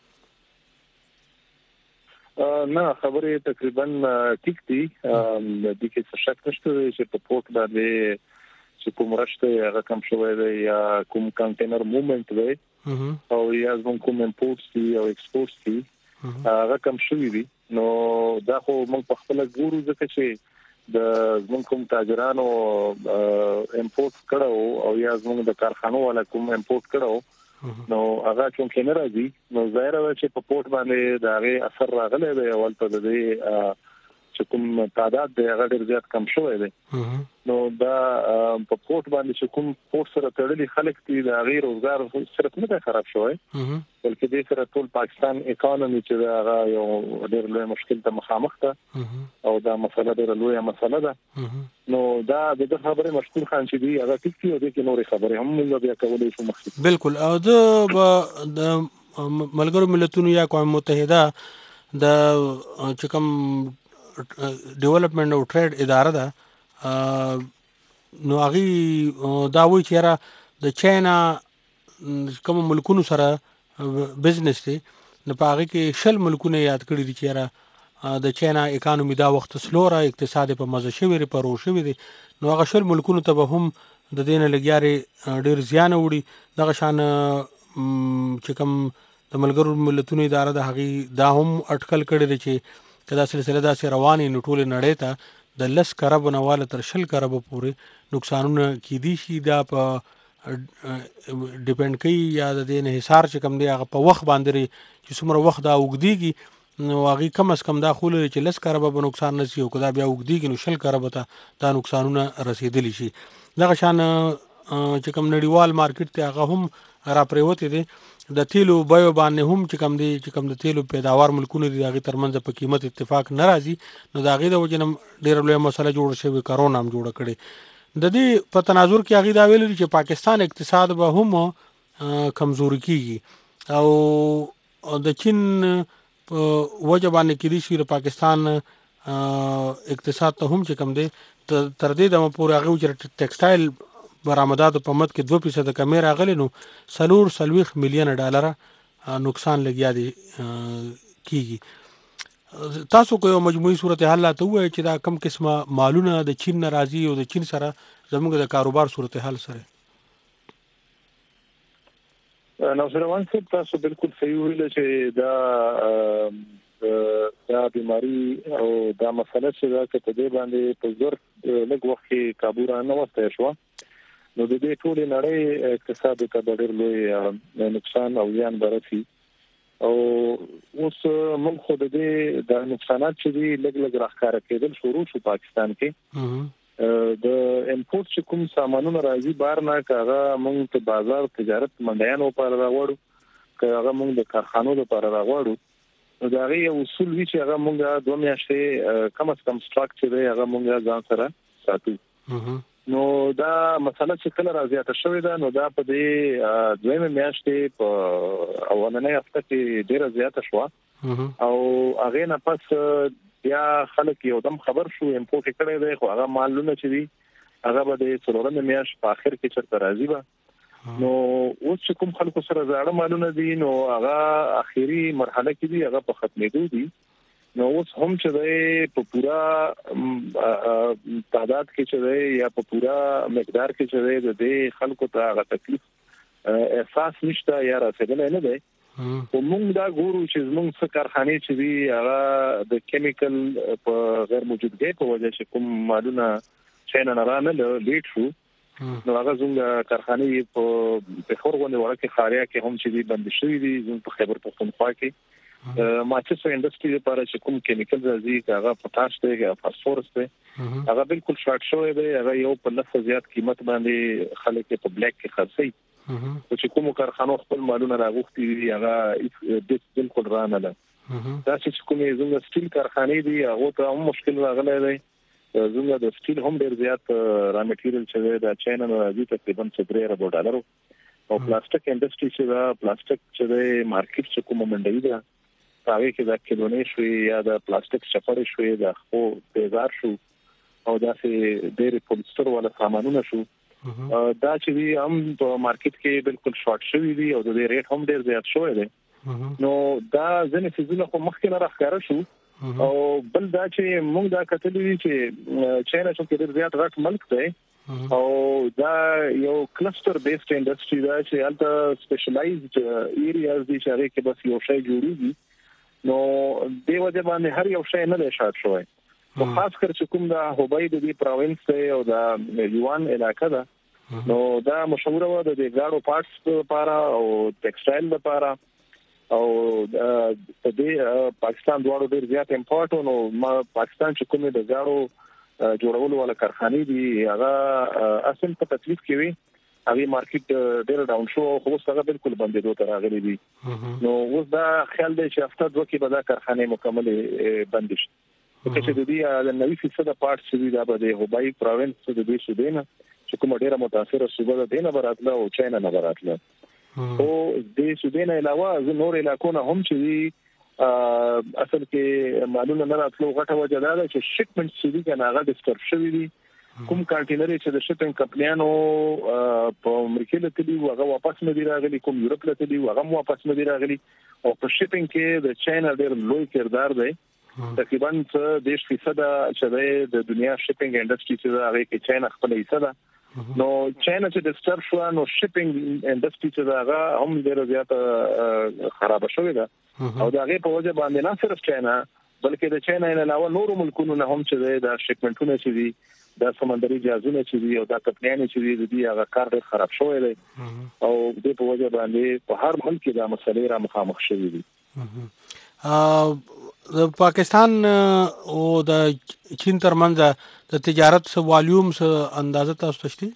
نه خبرې تقریبا ټیک دي د دې کې څه شک نشته چې په پورت باندې چې کوم رشته هغه کم شوی دی یا کوم کنټینر موومنت دی او یا کوم امپورټس دي او ایکسپورټس دي هغه کم شوی دي. نو دا خو موږ په خپل ګورو ځکه چې د زموږ کوم تاجرانو امپورټ کړو او یا زموږ د کارخانو والا کوم امپورټ کړو نو هغه کوم کې نه راځي نو ظاهر دی چې په پورت باندې دا غي اثر راغلی دی او ته د دې چې کوم تعداد دی هغه ډیر زیات کم شوی دی. نو دا په پورت باندې چې کوم پورت سره تړلي خلک دي دا غیر روزګار صرف نه خراب شوی بلکې د سره ټول پاکستان اکانومي چې هغه یو ډیر لوی مشکل ته مخامخ ده او دا مسله ډیر لوی مسله ده. نو دا د خبرې مشکل خان چې دی هغه ټیک دی او د نورې خبرې هم موږ بیا کولای شو مخکې. بالکل او د ملګرو ملتونو یا اقوام متحده د چې کوم ډیولپمنٹ او ټریډ اداره ده نو هغه دا وایي چې را د چاینا کوم ملکونو سره بزنس دی نو په هغه کې شل ملکونه یاد کړی دي چې را د چاینا اکانومي دا وخت سلوره اقتصاد په مزه شوی ریپرو شوی دي نو هغه شل ملکونو ته به هم د دین لګیاري ډیر زیان وړي دغه شان چې کوم د ملګرو ملتونو اداره د هغه دا هم اټکل کړی دی چې کدا سلسله دا سره رواني نټول نړۍ ته د 10 کرب نواله تر 10 کرب پورې نقصانونه کې دي شي دا په ډیپند کوي یا د دې انحصار چې کم دی هغه په وخت باندې چې څومره وخت دا وګديږي نو هغه کم از کم دا خول چې 10 کرب به نقصان نشي او کدا بیا وګديږي نو 10 کرب ته دا نقصانونه رسیدلی شي. دغه شان چې کم نړیوال مارکیټ ته هغه هم را پریوته دي د تیلو بایو باندې هم چې کم دي چې کم د تیلو پیداوار ملکونه دي هغه ترمنځ په قیمت اتفاق ناراضي نو دا غي د وجنم ډیر لوی مسله جوړ شوی کرونا هم جوړ کړي د دې په تناظر کې هغه دا ویل چې پاکستان اقتصاد به هم کمزوري کیږي او د چین وجه باندې کې دي چې پاکستان اقتصاد ته هم چې کم دي تر دې د پورې هغه چې ټیکسټایل برآمدات په مد کې 2% کمی راغلی نو 40 مليون ډالر نقصان لګیا دي کیږي. تاسو کوم مجموعي صورتحال ته وایي چې دا کم قسمه مالونه د چین ناراضي او د چین سره زموږ د کاروبار صورتحال سره نو سره وانه تاسو بالکل صحیح ویل چې دا بیماری او دا مسله چې دا په دې باندې په زور لږ وخت کې کابو را نه وسته شو نو د دې ټول نړۍ اقتصاد ته ډېر لوی نقصان او زیان برسي او اوس موږ خو د دې د نقصانات چې دی لږ راخاره کېدل شروع شو پاکستان کې د امپورټ چې کوم سامانونه راځي بهر نه کاغه موږ ته بازار تجارت منډیانو لپاره راوړو کاغه موږ د کارخانو لپاره راوړو نو دا غي اصول وی چې هغه موږ 2 میاشتې کم از کم سټاک چې دی هغه موږ ځان سره ساتو. نو دا مسله چې کله راځي شوې ده نو دا په دې دویمه میاشتې په اولنۍ هفته کې ډیره زیاته شو او هغه نه پس بیا خلک یو دم خبر شو امپورټ کړي دی خو هغه مالونه چې دي هغه به د څلورمه میاشت په اخر کې چرته راځي به نو اوس چې کوم خلکو سره زاړه مالونه دي نو هغه اخیری مرحله کې دي هغه په ختمېدو دي نو اوس هم چې دی په پورا تعداد کې چې دی یا په پورا مقدار کې چې دی د دې خلکو ته هغه تکلیف احساس نشته یا رسیدلې نه دی او موږ دا ګورو چې موږ څه کارخانه چې دی هغه د کیمیکل په غیر موجودګۍ په وجه چې کوم مالونه چین نه رانه لیټ شو نو هغه زموږ کارخانه په خورغونه ورکه خاریا کې هم چې دی بند شوې دي زموږ په خیبر پختونخوا کې ماچسو انډستری لپاره چې کوم کیمیکل راځي هغه پوتاش دی یا فاسفورس دی هغه بالکل شارټ شوی دی هغه یو په لږ زیات قیمت باندې خلک په بلیک کې خرڅي او چې کوم کارخانو خپل مالونه راغوښتي دي هغه بالکل رانه ده دا چې کومې زموږ سټیل کارخانه دي هغه ته هم مشکل راغلی دی زموږ د سټیل هم ډیر زیات را میټیریل چې د چاینا نه راځي تقریبا $3 او پلاستیک انډستری چې دا پلاستیک چې د مارکیټ چې کومه منډي ده هغه کې د کلونې شوی یا د پلاستیک چپړې شوی د خو بازار شو او دا چې ډېر پولیستر ولا سامانونه شو دا چې دی هم په مارکیټ کې بالکل شارټ شوی دی او د دې ریټ هم ډېر زیات شوی دی نو دا ځنې فزیله خو مخکې نه راخاره شو او بل دا چې موږ دا کتلې چې چاینا چې ډېر زیات غټ ملک دی او دا یو کلسټر بیسډ انډستری دا چې الته سپیشلایزډ ایریاز دي چې هغه کې بس یو شی جوړیږي نو دی وجه باندې هر یو شی نه شارټ شوی او خاص کر چې کوم دا هوبای د دې پروینس او دا یوان علاقہ ده نو دا مشهور و د ګاډو پارټس لپاره او ټیکسټایل لپاره او د پاکستان دواړو ډیر زیات امپورټ نو پاکستان چې کوم د ګاډو جوړولو ولا کارخانه دي هغه اصل په تکلیف کې وي هغه مارکیټ ډیر ډاون شو خو څنګه بالکل بندې دوه راغلي دي نو اوس دا خیال دی چې هفته دوه کې به دا کارخانه مکمل بند شي چې د دې د 90% پارټ چې دا به د هوبای پروینس د دې سودینه چې کومه ډیره متاثره صوبه ده دینه براتله او چاینا نه براتله او د سودینه علاوه نور علاقونه هم چې اصل کې معلومه نه راتلو غټه وجه ده چې شپمنټ چې دي هغه ډیسټرب شوی دي کوم کانټینر چې د شپینګ کمپنیانو په امریکا له تلی هغه واپس نه دی راغلي کوم یورپ له تلی هغه واپس نه دی راغلي او په شپینګ کې د چاینا ډیر لوی کردار دی تقریبا 10% چې د دنیا شپینګ انډستری چې هغه کې چاینا خپل حصہ ده نو چاینا چې د ستر شو نو شپینګ انډستری چې هغه هم ډیر زیات خراب شوې ده او دا هغه په وجه باندې نه صرف چاینا بلکې د چاینا نه علاوه نور ملکونو نه هم چې د شپمنټونه چې دي د سمندري جهازونه چې دي او د کپټاني چې دي هغه کار ډیر خراب شوی دی او د په وجه باندې په هر ملک کې دا مسلې را مخامخ شوې دي د پاکستان او د چین ترمنځ د تجارت سو والیوم سو اندازه تاسو شته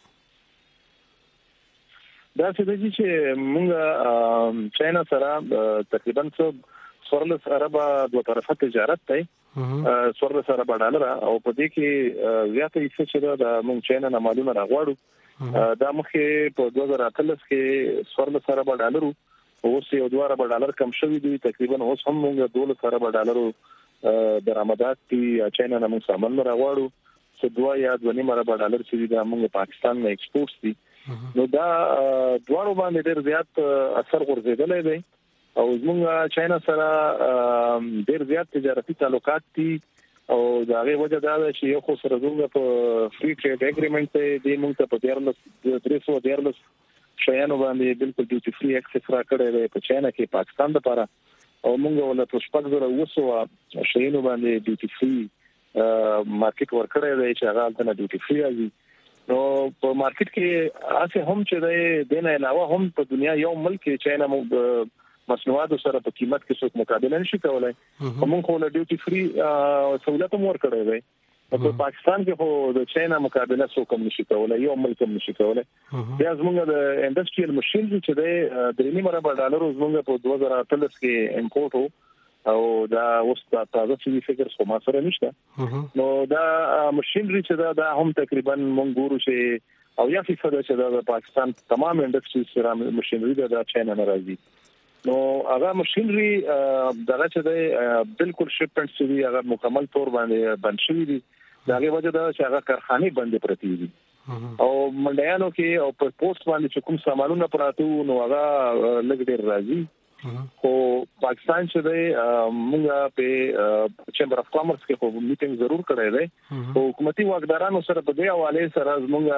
دا چې موږ چاینا سره تقریبا 14 ارب دوه طرفه تجارت دی 14 ارب ډالر او په دې کې زیاته حصہ چې دا موږ چاینا نه معلومه راغواړو دا مخکې په 2013 کې 14 ارب ډالر اوس یو 2 ارب ډالر کم شوی دی تقریبا اوس هم موږ 12 ارب ډالر درآمدات دي چاینا نه موږ سامان راغواړو چې 2 یا 2.5 ارب ډالر چې دا موږ پاکستان نه ایکسپورټس دي نو دا دوه باندې ډیر زیات اثر ورزيدلې دی او موږ چاینا سره ډیر زیات تجارتي تعلقات دي او دا غي وجه دا چې یو خو سره موږ په فری ټریډ اګریمنت دی موږ ته په 300 شیانو باندې بالکل ډیوټي فری اکسس را کړی دی په چاینا کې پاکستان لپاره او موږ ول په شپږ زره وسو شیانو باندې ډیوټي فری مارکیټ ورکړی دی چې هغه البته ډیوټي فری راځي نو په مارکیټ کې اسه هم چې د نه علاوه هم په دنیا یو ملک چاینا مصنوعات سره په قیمت کې څوک مقابله نشي کولای موږ خو له ډیوټي فری سہولت مو ورکړی دی په پاکستان کې خو د چاینا مقابله څوک هم نشي کولای یو ملک هم نشي کولای بیا زموږ د انډستریال ماشینری چې د 3.5 ارب ډالر زموږ په 2013 کې امپورټ او دا اوس د تازه شوی فکر خو ما سره نشته نو دا ماشینری چې دا هم تقریبا مونږ ګورو چې او یا فیصد چې د پاکستان تمام انډستری سره ماشینری د چاینا نه راځي نو هغه ماشینری دغه چې بالکل شپمنټ چې دی هغه مکمل تور باندې بند شوی دی دا غي وجه دا چې هغه کارخانه بندې پرتی دي او منډیانو کې او په پوسټ باندې چې کوم سامانونه پراته نو هغه لګ ډیر راځي خو پاکستان چې دی موږ په چیمبر اف کامرس کې خو میټینګ ضرور کړی دی حکومتي واکدارانو سره په دې حواله سره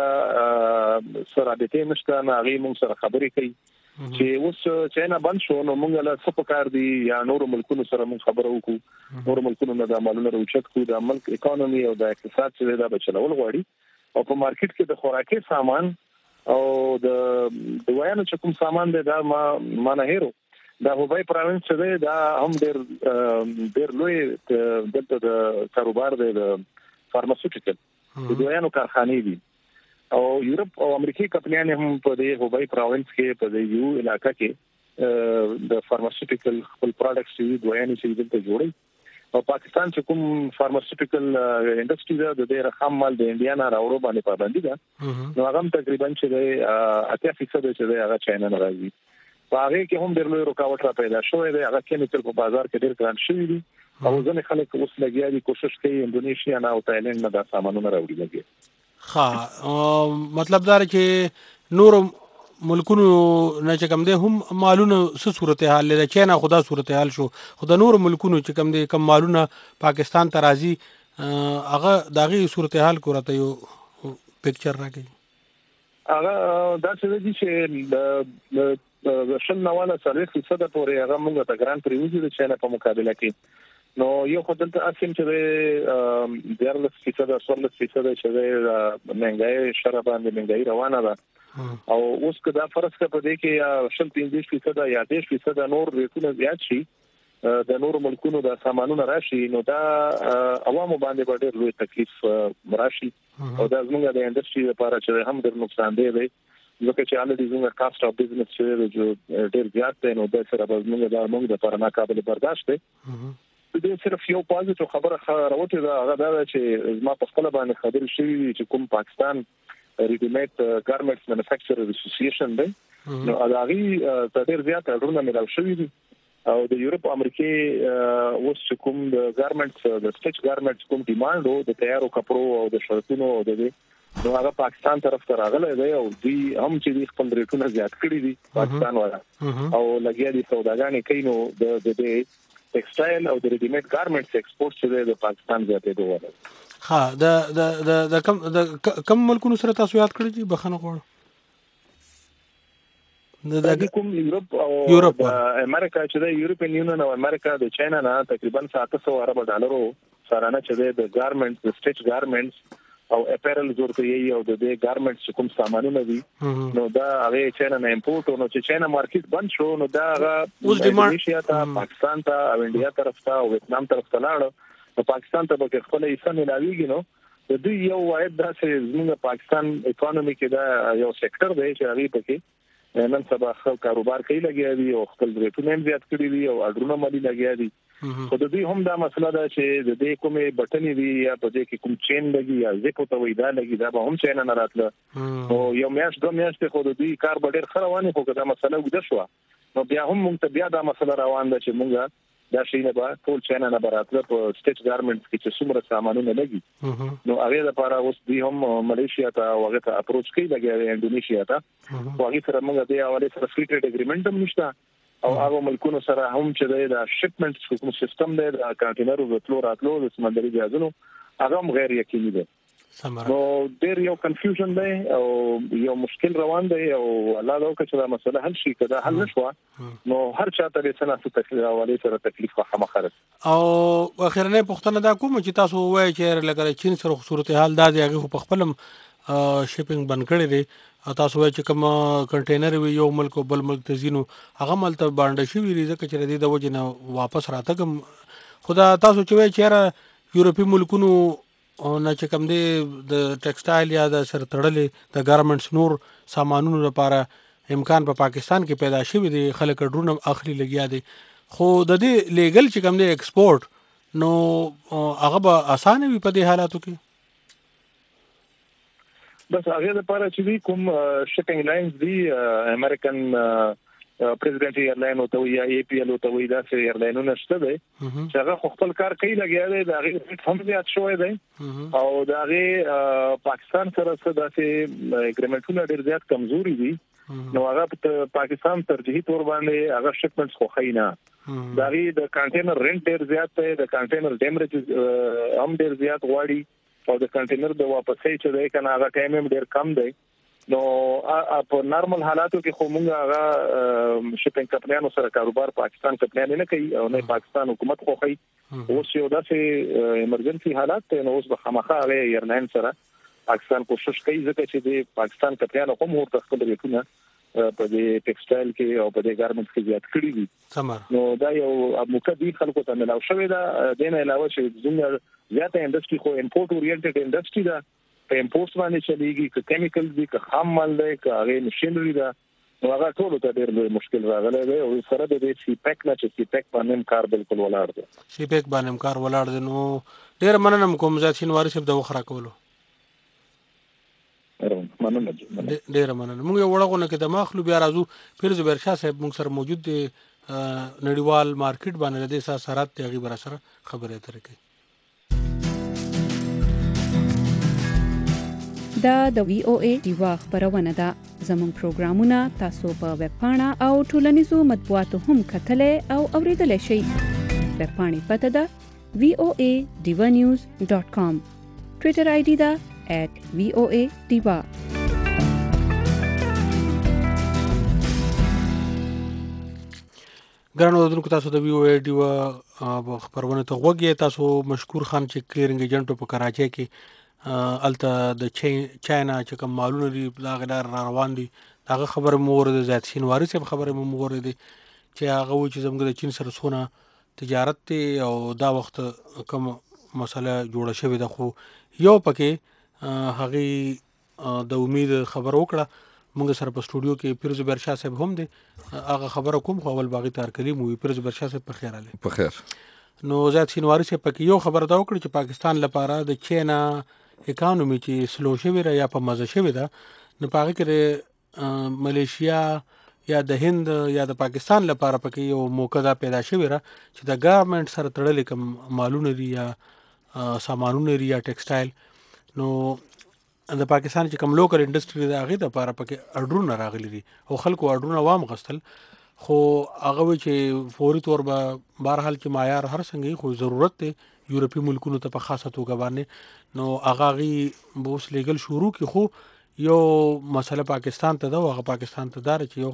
موږ سره د تیم نشته نه غي موږ سره خبرې کوي چې اوس چاینا بند شو نو موږ له څه پکار دي یا نور ملکونو سره موږ خبرو وکړو نور ملکونو نه د عملونو روچت کو د ملک اکانومي او د اقتصاد چې دا بچلول غواړي او په مارکیټ کې د خوراکي سامان او د دوایانو چې کوم سامان دی دا ما نه هیرو دا هوبای پروینس دی دا هم ډیر لوی دلته د کاروبار دی د فارماسیوټیکل د دوایانو کارخانه دي او یورپ او امریکای کمپنیان هم په دې هوبای پروینس کې په دې یو علاقہ کې د فارماسیوټیکل خپل پروډکټس دي دویانې چې دلته جوړي او پاکستان چې کوم فارماسیوټیکل انډستری ده د ډېر خام مال د انډیا نه راوړو باندې پابندي ده نو هغه تقریبا چې 80% چې هغه چاینا نه راځي په هغه کې هم ډېر لوی رکاوټ را پیدا شوی دی هغه کیمیکل په بازار کې ډېر ګران شوی دي او ځنې خلک اوس لګیا دي کوشش کوي انډونیشیا نه او تایلند نه دا سامانونه راوړي لګي مطلب دا چې نور ملکونو نه چې کوم دي هم مالونه څه صورتحال لري چاینا خدا صورتحال شو خدا نور ملکونو چې کوم دي کم مالونه پاکستان ته راځي هغه داغي صورتحال کوته یو پکچر راکړي. هغه دا چې د شل نواله 40% پورې هغه موږ ته ګران پریوزي د چاینا په مقابله کې نو یو خدای ته اسیم چې د 14% چې د منګای شرابان د منګای روانه ده او اوس کدا فرض کړه په دې کې 15% یا 10% نور ریټونه زیات شي د نور ملکونو د سامانونو راشي نو دا عوامو باندې ډېر لوی تکلیف راشي او دا زموږ د انډستری لپاره چې هم ډېر نقصان دی ځکه چې اله دې زموږ کاست اف بزنس چې ډېر زیات دی نو د سره موږ د لپاره ناقابل برداشت دی. دې صرف یو پوزټیو خبره راوته دا هغه دا چې زما په خپل باندې خبرې شوې چې کوم پاکستان ریډیمیډ ګارمنټس مینوفیکچرر اسوسییشن دی نو هغه ډېر زیات اړونه ملاو شوې دي او د یورپ امریکای اوس کوم د ګارمنټس د سټیچ ګارمنټس کوم ډیماند او د تیارو کپړو او د شرطونو او د نو هغه پاکستان طرف ته راغلی دی او دوی هم چې خپل ریټونه زیات کړی دي پاکستان والا او لګیا دي سوداګانې کوي نو د ټیکسټایل او د ریډیمیډ ګارمنټس ایکسپورټ چې د پاکستان زیاتې دوه ها د کم ملکونو سره تاسو یاد کړی دي بخنه غواړم د کوم یورپ او امریکا چې د یورپین یونین او امریکا د چاینا نه تقریبا $700 ارب سالانه چې د ګارمنټس د سټیچ ګارمنټس او اپیرل ورته یي او د ګارمنټس کوم سامانونه دي نو دا هغه چاینا نه امپورټ نو چې چاینا مارکیټ بند شو نو دا هغه انډونیشیا ته پاکستان ته او انډیا طرف ته او ویتنام طرف ته لاړ نو پاکستان ته به خپل حصہ ملاويږي نو د دې یو واحد دا چې زموږ پاکستان اکانومي کې دا یو سېکټر دی چې هغه پکې نن سبا خلک کاروبار کوي لګیا دي او خپل ریټونه زیات کړی دي او اډرونه مالي لګیا دي خو د دې هم دا مسله ده چې د دې کومه بټنې دي یا په دې کې کوم چین لګي یا زیپو ته وېدا لګي دا به هم چین نه راتله او یو میاش دوه میاشتې خو د دې کار ډېر خروانه خو دا مسله وګد شو نو بیا هم موږ ته بیا دا مسله روان ده چې موږ دا شي نه به ټول چین نه براتله په سټیچ ګارمنټس کې چې څومره سامانونه لګي نو هغه لپاره اوس دی هم ملیشیا ته هغه ته اپروچ کوي لګي انډونیشیا ته هغه سره موږ د اوله سره فری ټریډ اګریمنټ هم نشته او هغه ملکونو سره هم چې د شپمنټس کوم سیستم دی د کانټینرو وتلو راتلو د سمندري جهازونو هغه هم غیر یقیني دی نو ډېر یو کنفیوژن دی او یو مشکل روان دی او الله دا وکړي چې دا مسله حل شي کدا حل نشو نو هر چاته د سناسو تکلیف اولی سره تکلیف خامخره او اخرنه پښتنه دا کوم چې تاسو وایي چې لکه چین سره صورتحال دا دی هغه په خپل شپینګ بند کړی دی تاسو وایي چې کوم کنټینر وی یو ملک او بل ملک ته زینو هغه ملته باندې شي وی ځکه چې د دې وجه نه واپس راتګم خدا تاسو چې وایي چې یورپی ملکونو او نه چې کوم دی د ټیکسټایل یا د سر تړلې د ګارمنټس نور سامانونو لپاره امکان په پاکستان کې پیدا شوی دی خلک ډرون اخلي لګیا دي خو د دې لیګل چې کوم دی ایکسپورټ نو هغه به اسانه وي په دې حالاتو کې بس هغه لپاره چې کوم شپینګ لاینز دی امریکن پریزیدنت ایرلاین او ته یا ای پی ال او ته وی دا چې ایرلاینونه شته دي چې هغه خپل کار کوي لګیا دی دا هغه هم زیات شوی دی او دا هغه پاکستان سره څه داسې اګریمنټونه ډیر زیات کمزوري دي نو هغه پاکستان ترجیحي تور باندې هغه شپمنټس خو خینا دا هغه د کانټینر رنٹ ډیر زیات دی د کانټینر ډیمریج هم ډیر زیات غواړي او د کانټینر د واپسې چې دی کنه هغه ټایم هم ډیر کم دی نو په نارمل حالاتو کې خو موږ هغه شپینګ کمپنیانو سره کاروبار پاکستان کمپنیان نه کوي او نه پاکستان حکومت خو کوي اوس یو داسې ایمرجنسي حالات نو اوس به خامخا هغه ایرلاین سره پاکستان کوشش کوي ځکه چې د پاکستان کمپنیانو کوم ورته خپل ریټونه په دې ټیکسټایل کې او په دې ګارمنټس کې زیات کړی دي نو دا یو مقدمه خلکو ته ملاو شوې ده د نه علاوه چې زموږ زیاته انډستری خو امپورټ اورینټډ انډستری ده په امپورټ باندې چلیږي که کیمیکل دي که خام مال دی که هغه ماشینری ده نو هغه ټول ته ډېر لوی مشکل راغلی دی او سره د سی پیک نه چې سی پیک باندې کار بالکل ولاړ دی سی پیک باندې کار ولاړ دی نو ډېر مننه کوم ځاتین وارث د وخرا کولو ډېر مننه موږ یو وړغونه کې د ماخلو بیا راځو پیر زبیر شاه صاحب موږ سره موجود دی نړیوال مارکیټ باندې د اساسات ته غي بر سره خبرې ترې دا د وی او ای دیوا خبرونه ده زموږ پروګرامونه تاسو په ویب پاڼه او ټولنیزو مطبوعاتو هم کتلای او اوریدلای شئ ویب پاڼې پته ده voadivanews.com ټوئیټر آی ډی ده facebook@voa.diva. ګرانو اوریدونکو تاسو د وی او ای ډیوا خبرونه ته وګورئ. تاسو مشکور خان چې کلیرنګ ایجنټ په کراچۍ کې الته د چاینا چې کوم مالونه دي دا غلار روان دي هغه خبره مو ورده زیات شینواری صاحب خبره مو ورده چې هغه و چې زموږ د چین سره سونه تجارت ته او دا وخت کوم مسله جوړه شوې ده خو یو پکې هغه د امید خبر وکړه. موږ سره په سټوډیو کې پیروز برشاه صاحب هم دي هغه خبره کوم خو اول باغی تار کلی مو پیروز برشاه صاحب په خیر علي په خیر. نو زیات شینواری صاحب پکې یو خبر دا وکړه چې پاکستان لپاره د چینا اکانومي چې سلو شوی را یا په مزه شوی ده نو پاره کې ملیشیا یا د هند یا د پاکستان لپاره پکې یو موقع پیدا شوی را چې د ګورنمنت سره تړلې کوم مالونه دي یا سامانونه دي یا ټیکسټایل نو د پاکستان چې کوم لوکل انډستری دا غي د لپاره پکې اډرونه راغلي دي او خلکو اډرونه وام غستل خو هغه چې فوري تور به بهرحال چې معیار هر څنګه خو ضرورت دی یورپی ملکونو ته په خاصه توګه باندې نو هغه غي بوس لیګل شروع کی خو یو مسله پاکستان ته دا هغه پاکستان ته دار چې یو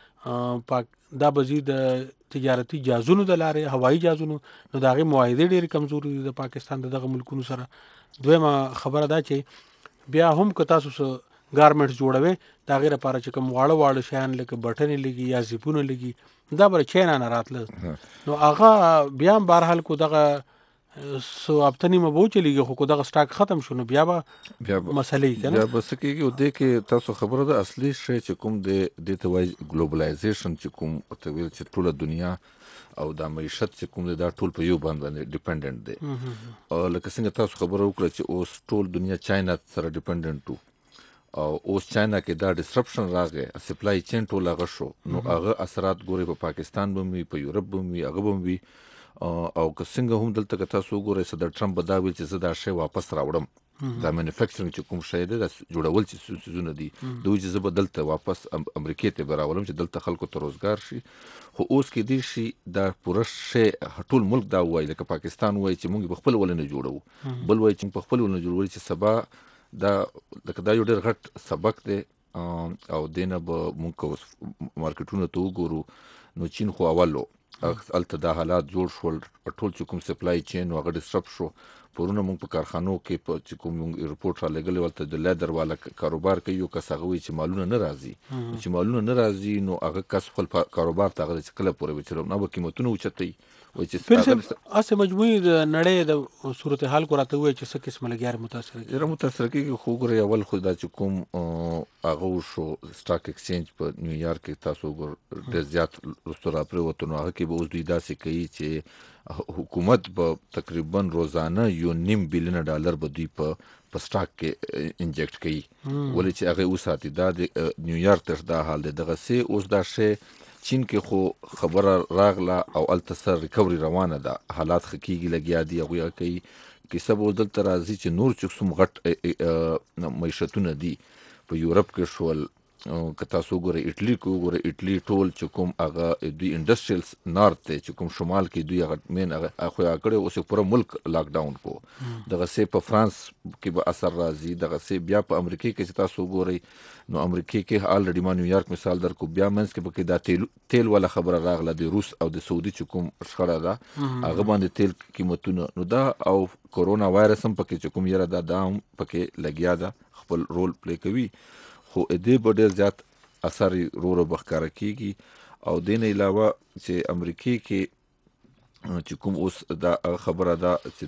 خو دا بزید تجارتی جازونو د لارې هوایي جازونو نو داغه معاهده ډېر کمزوري دي د پاکستان دغه ملکونو سره. دویمه خبره دا چې بیا هم که تاسو ګارمنټس جوړوي دا غیر لپاره چې کوم واړه شیان لکه بټنې لګي یا زیپونه لګي دا بر چینا نه راتله نو هغه بیا بهرحال کو دغه سو اپتنی مبو چلیږي خو دغه سٹاک ختم شونه بیا مسلې کنه بیا بس کېږي او د کې تاسو خبره ده اصلي شی چې کوم د ته وای ګلوبلایزیشن چې کوم ته ویل چې ټوله دنیا او د معیشت چې کوم دا ټول په یو باندې ډیپندنت دي او لکه څنګه تاسو خبره وکړه چې اوس ټول دنیا چاینا سره ډیپندنت او اوس چاینا کې دا ډسرپشن راغی سپلای چین ټول هغه شو نو هغه اثرات ګوري په پاکستان باندې په یورپ باندې هغه باندې او که څنګه هم دلته تاسو ګورئ صدر ټرمپ دا ویل چې زه دا شی واپس راوړم دا مانیفیکچرینګ چې کوم شی دی دا جوړول چې سيزونه دي دوی چې زه به دلته واپس امریکا ته براولم چې دلته خلکو ته روزګار شي خو اوس کې دي شي دا پوره شی ټول ملک دا وایي لکه پاکستان وایي چې موږ په خپل ولنه جوړو بل وایي چې په خپل ولنه جوړول چې سبا دا لکه دا یو ډېر غټ سبق دی او دینه به موږ مارکیټونو ته وګورو نو چین خو اولو الته دا حالات جوړ شول ټول چې کوم سپلای چین هغه ډسټرب شو پرونه موږ په کارخانو کې په چې کوم ریپورت را لګلې ولته د لیدر والا کاروبار کوي یو کس هغه وي چې مالونه نه راځي نو هغه کس خپل کاروبار ته هغه چې کله پورې وچرم نو قیمتونه اوچتي وای چې اسه مجموعي د نړۍ د صورتحال کو راته وای چې څه قسم لګیار متاثر کیږي خو ګره اول خو دا چې کوم هغه شو سٹاک ایکسچینج په نیویارک کې تاسو ګور ډېر زیات رستورا پر وته نو هغه کې به اوس دوی داسې کوي چې حکومت به تقریبا روزانه $1.5 بلین به دوی په سٹاک کې انجکټ کوي ولې چې هغه وساتي دا د نیویارک تر دا حال دی دغه سه اوس دا شی چین کې خو خبره راغله او التسر ریکوري روانه ده حالات خکېږي لګیا دي هغه کوي کې سبو دلته راځي چې نور چې څوم غټ معیشتونه دي په یورپ کې شول که تاسو ګورئ اټلی ټول چې کوم هغه دوی انډستریل نارت ته چې کوم شمال کې دوی هغه مین هغه خو هغه اوس پوره ملک لاک ډاون کو دغه سه په فرانس کې به اثر راځي دغه سه بیا په امریکا کې چې تاسو ګورئ نو امریکا کې الریډي ما نیویارک مثال درکو بیا منځ کې پکې دا تیل ولا خبره راغله د روس او د سعودي چې کوم شخړه ده هغه باندې تیل قیمتونه نو دا او کورونا وایرس هم پکې چې کوم یره دا هم پکې لګیا ده خپل رول پلی کوي خو دې به ډېر زیات اثر رو بخکاره کیږي او دین علاوه چې امریکا کې چې کوم اوس دا خبره ده چې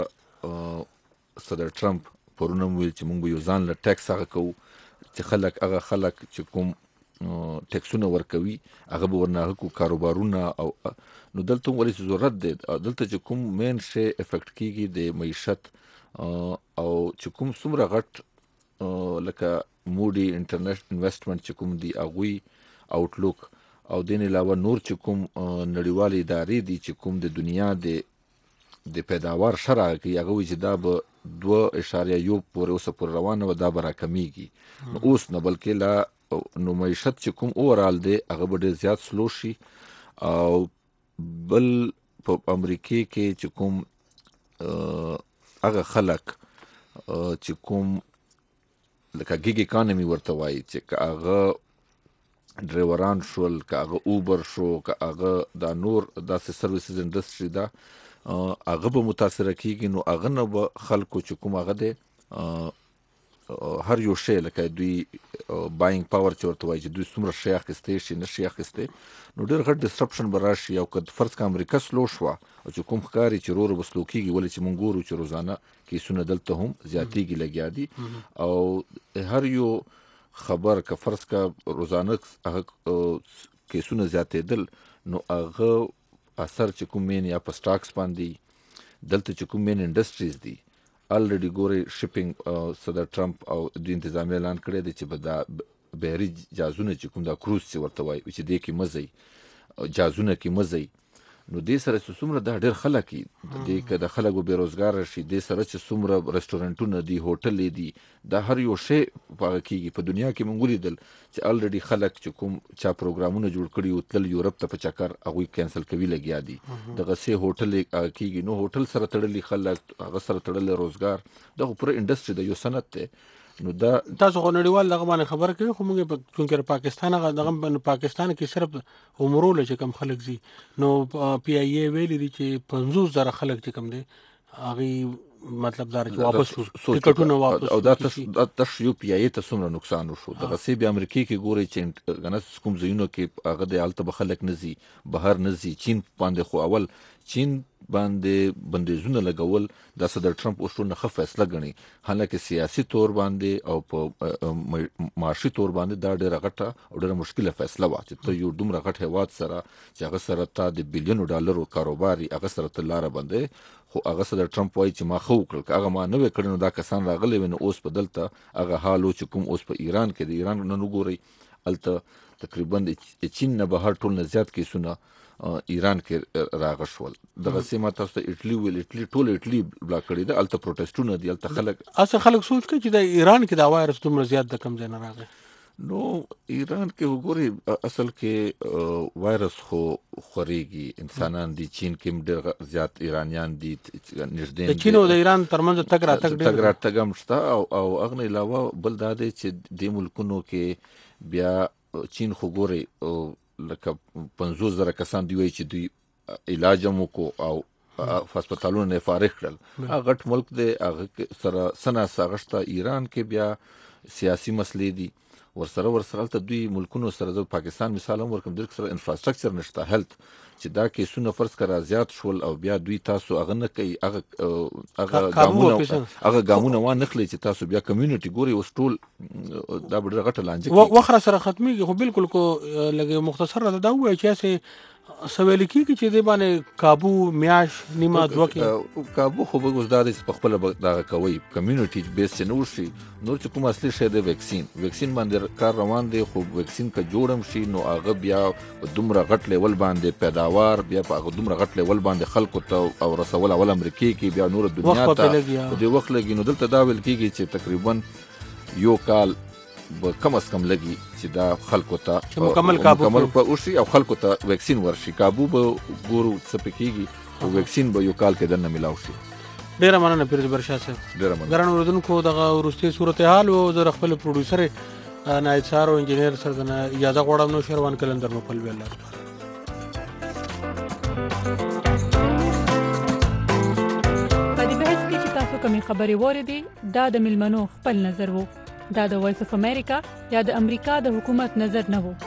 دلته صدر ټرمپ پرونم ویل چې موږ یو ځان له ټیکس هغه کوو چې خلک چې کوم ټیکسونه ورکوي هغه به ورنه کو کاروبارونه او نو دلته ولې ضرورت دی دلته چې کوم مین شی افیکټ کیږي د معیشت او چې کوم څومره غټ لکه موډي انټرنیشنل انویسټمنټ چې کوم دی اغوي آوټلوک او دین علاوه نور چې کوم نړیوال ادارې دي چې کوم د دنیا د پیداوار شرع کې هغه چې دا به 2.1 پورې اوسه پر روانه و دا به راکمیږي نو اوس نه بلکې لا نو معیشت چې کوم اورال دی هغه به ډېر زیات سلو شي او بل په امریکا کې چې کوم هغه خلک چې کوم لکه ګیګ اکانومي ورته وایي چې هغه ډرایوران شول، که هغه اوبر شو، که هغه دا نور داسې سرویسز انډسټري ده هغه به متاثره کیږي. نو هغه نه به خلکو چې کوم هغه دی هر یو شی لکه دوی باینګ پاور چې ورته وایي چې دوی څومره شی اخیستی شي نه شي اخیستی، نو ډېر غټ ډسرپشن به راشي. او که فرض که امریکا سلو شوه او چې کوم ښکاري چې ورو به سلو کېږي، ولې چې موږ ګورو چې روزانه کیسونه دلته هم زیاتېږي لګیا دي. او هر یو خبر که فرض که روزانه هغه کیسونه زیاتېدل، نو هغه اثر چې کوم مین یا په سټاکس باندې دلته چې کوم مین انډسټریز دي الریډي ګوري شپینګ صدر ټرمپ او د انتظامیه اعلان کړی دی چې به دا بحري جهازونه چې کوم دا کروز چې ورته وایي چې دې کې مزئ جهازونه کې مزئ، نو دې سره چې څومره دا ډېر خلک دي که د خلکو بېروزګاره شي، دې سره چې څومره رسټورنټونه دي، هوټلې دي، دا هر یو شی په هغه کېږي. په دنیا کې موږ ولیدل چې الریډي خلک چې کوم چا پروګرامونه جوړ کړي او تلل یورپ ته په چکر هغوی کینسل کوي لګیا دي، دغسې هوټل کېږي. نو هوټل سره تړلي خلک، هغه سره تړلی روزګار، دا خو پوره انډسټري د یو صنعت دی. نو دا تاسو خو نړیوال دغه باندې خبره کوي، خو موږ چونکې پاکستان هغه دغه پاکستان کې صرف عمرو له چې کم خلک دي، نو پی آی ای ویلي دي چې 50,000 خلک چې کم دي هغې مطلب دا چې واپس شو ټکټونه واپس، او دا تش یو پی آی ای ته څومره نقصان وشو. دغسې بیا امریکې کې ګورئ چې ګنه کوم ځایونو کې هغه دی هلته به خلک نه ځي، بهر نه ځي. چین باندې خو اول چین باندې بندیزونه لګول دا صدر ټرمپ اوس ټول نه ښه فیصله ګڼي، حالانکه سیاسي طور باندې او په معاشي طور باندې دا ډېره غټه او ډېره مشکله فیصله وه چې ته یو دومره غټ هېواد سره چې هغه سره تا د بلیونو ډالرو کاروبار هغه سره ته لاره بندوي. خو هغه صدر ټرمپ وایي چې ما ښه وکړل، که هغه ما نه وی کړی نو دا کسان راغلی وي، نو اوس په دلته هغه حال و چې کوم اوس په ایران کې د ایران نن وګورئ هلته تقریبا د چین نه بهر ټول نه زیات کیسونه ایران کې راغ شول. دغسې ما تاسو ته اټلي ویل، اټلي ټول اټلي بلاک کړی ده، هلته پروټیسټونه دي، هلته خلک سوچ کوي چې د ایران کې دا وایرس دومره زیات د کوم ځای نه راغی. نو ایران کې وګورئ اصل کې وایرس خو خورېږي، انسانان دي، چین کې هم ډېر زیات ایرانیان دي نږدې، د چین او د ایران ترمنځ تګ راتګ هم شته. او هغه نه علاوه بل دا دی چې دې ملکونو کې بیا چین خو ګورئ لکه 50,000 کسان دی وایي چې دوی علاج هم وکړو او هسپتالونه نه فارغ کړل. هغه غټ ملک دی، هغه سره سناسه هغه شته. ایران کې بیا سیاسي مسلې دي ورسره هلته دوی ملکونو سره، زه پاکستان مثال هم ورکړم، دلته سره انفراسټرکچر نشته، هلت چې دا کیسونه فرض کړه زیات شول او بیا دوی تاسو هغه نه کوي، هغه ګامونه وانخلي چې تاسو بیا کمیونټي ګوري اوس ټول دا به ډېره غټه لانجه کېږي. وخت سره ختمېږي، خو بالکل کو لږ مختصر دا ووایي چې هسې سویل کېږي چې دې باندې کابو میاش نیمه دوه کې کابو خو به اوس دا دی چې په خپله به دغه کوئ کمیونټي بیس چې نه وشي. نور چې کوم اصلي شی دی ویکسین باندې کار روان دی، خو ویکسین که جوړ هم شي نو هغه بیا په دومره غټ لیول باندې پیداوار بیا په هغه دومره غټ لیول باندې خلکو ته او رسول اول امریکې کې بیا نور دنیا ته په دې وخت لګي. نو دلته دا ویل کېږي چې تقریبا یو کال به کم از کم لګي چې دا خلکو ته مکمل په اوشي او خلکو ته ویکسین ورشي. کابو به ګورو څه پې کېږي او ویکسین به یو کال کې دننه ملاو شي. ډېره مننه پیروز برشا صاحب. ډېره مننه. ګرانو اورېدونکو دغه وروستي صورتحال و زه د خپل پروډوسر نایب سهار او انجینر سره نه اجازه غواړم. نو شروان کلندر مو پل ویل په دې بحث کې چې تاسو کومې خبرې واورېدې دا د مېلمنو خپل نظر و، دا د وایس اف امریکا یا د امریکا د حکومت نظر نه و.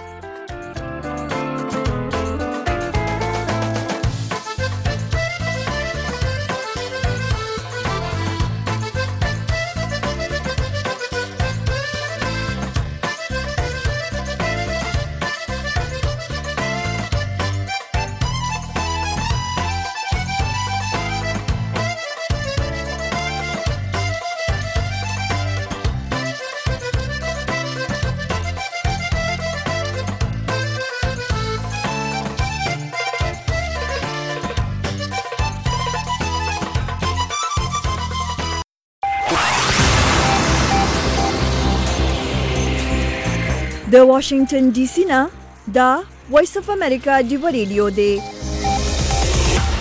د واشنگټن ډي سي نه دا وایس اف امریکا دی ریډیو دی.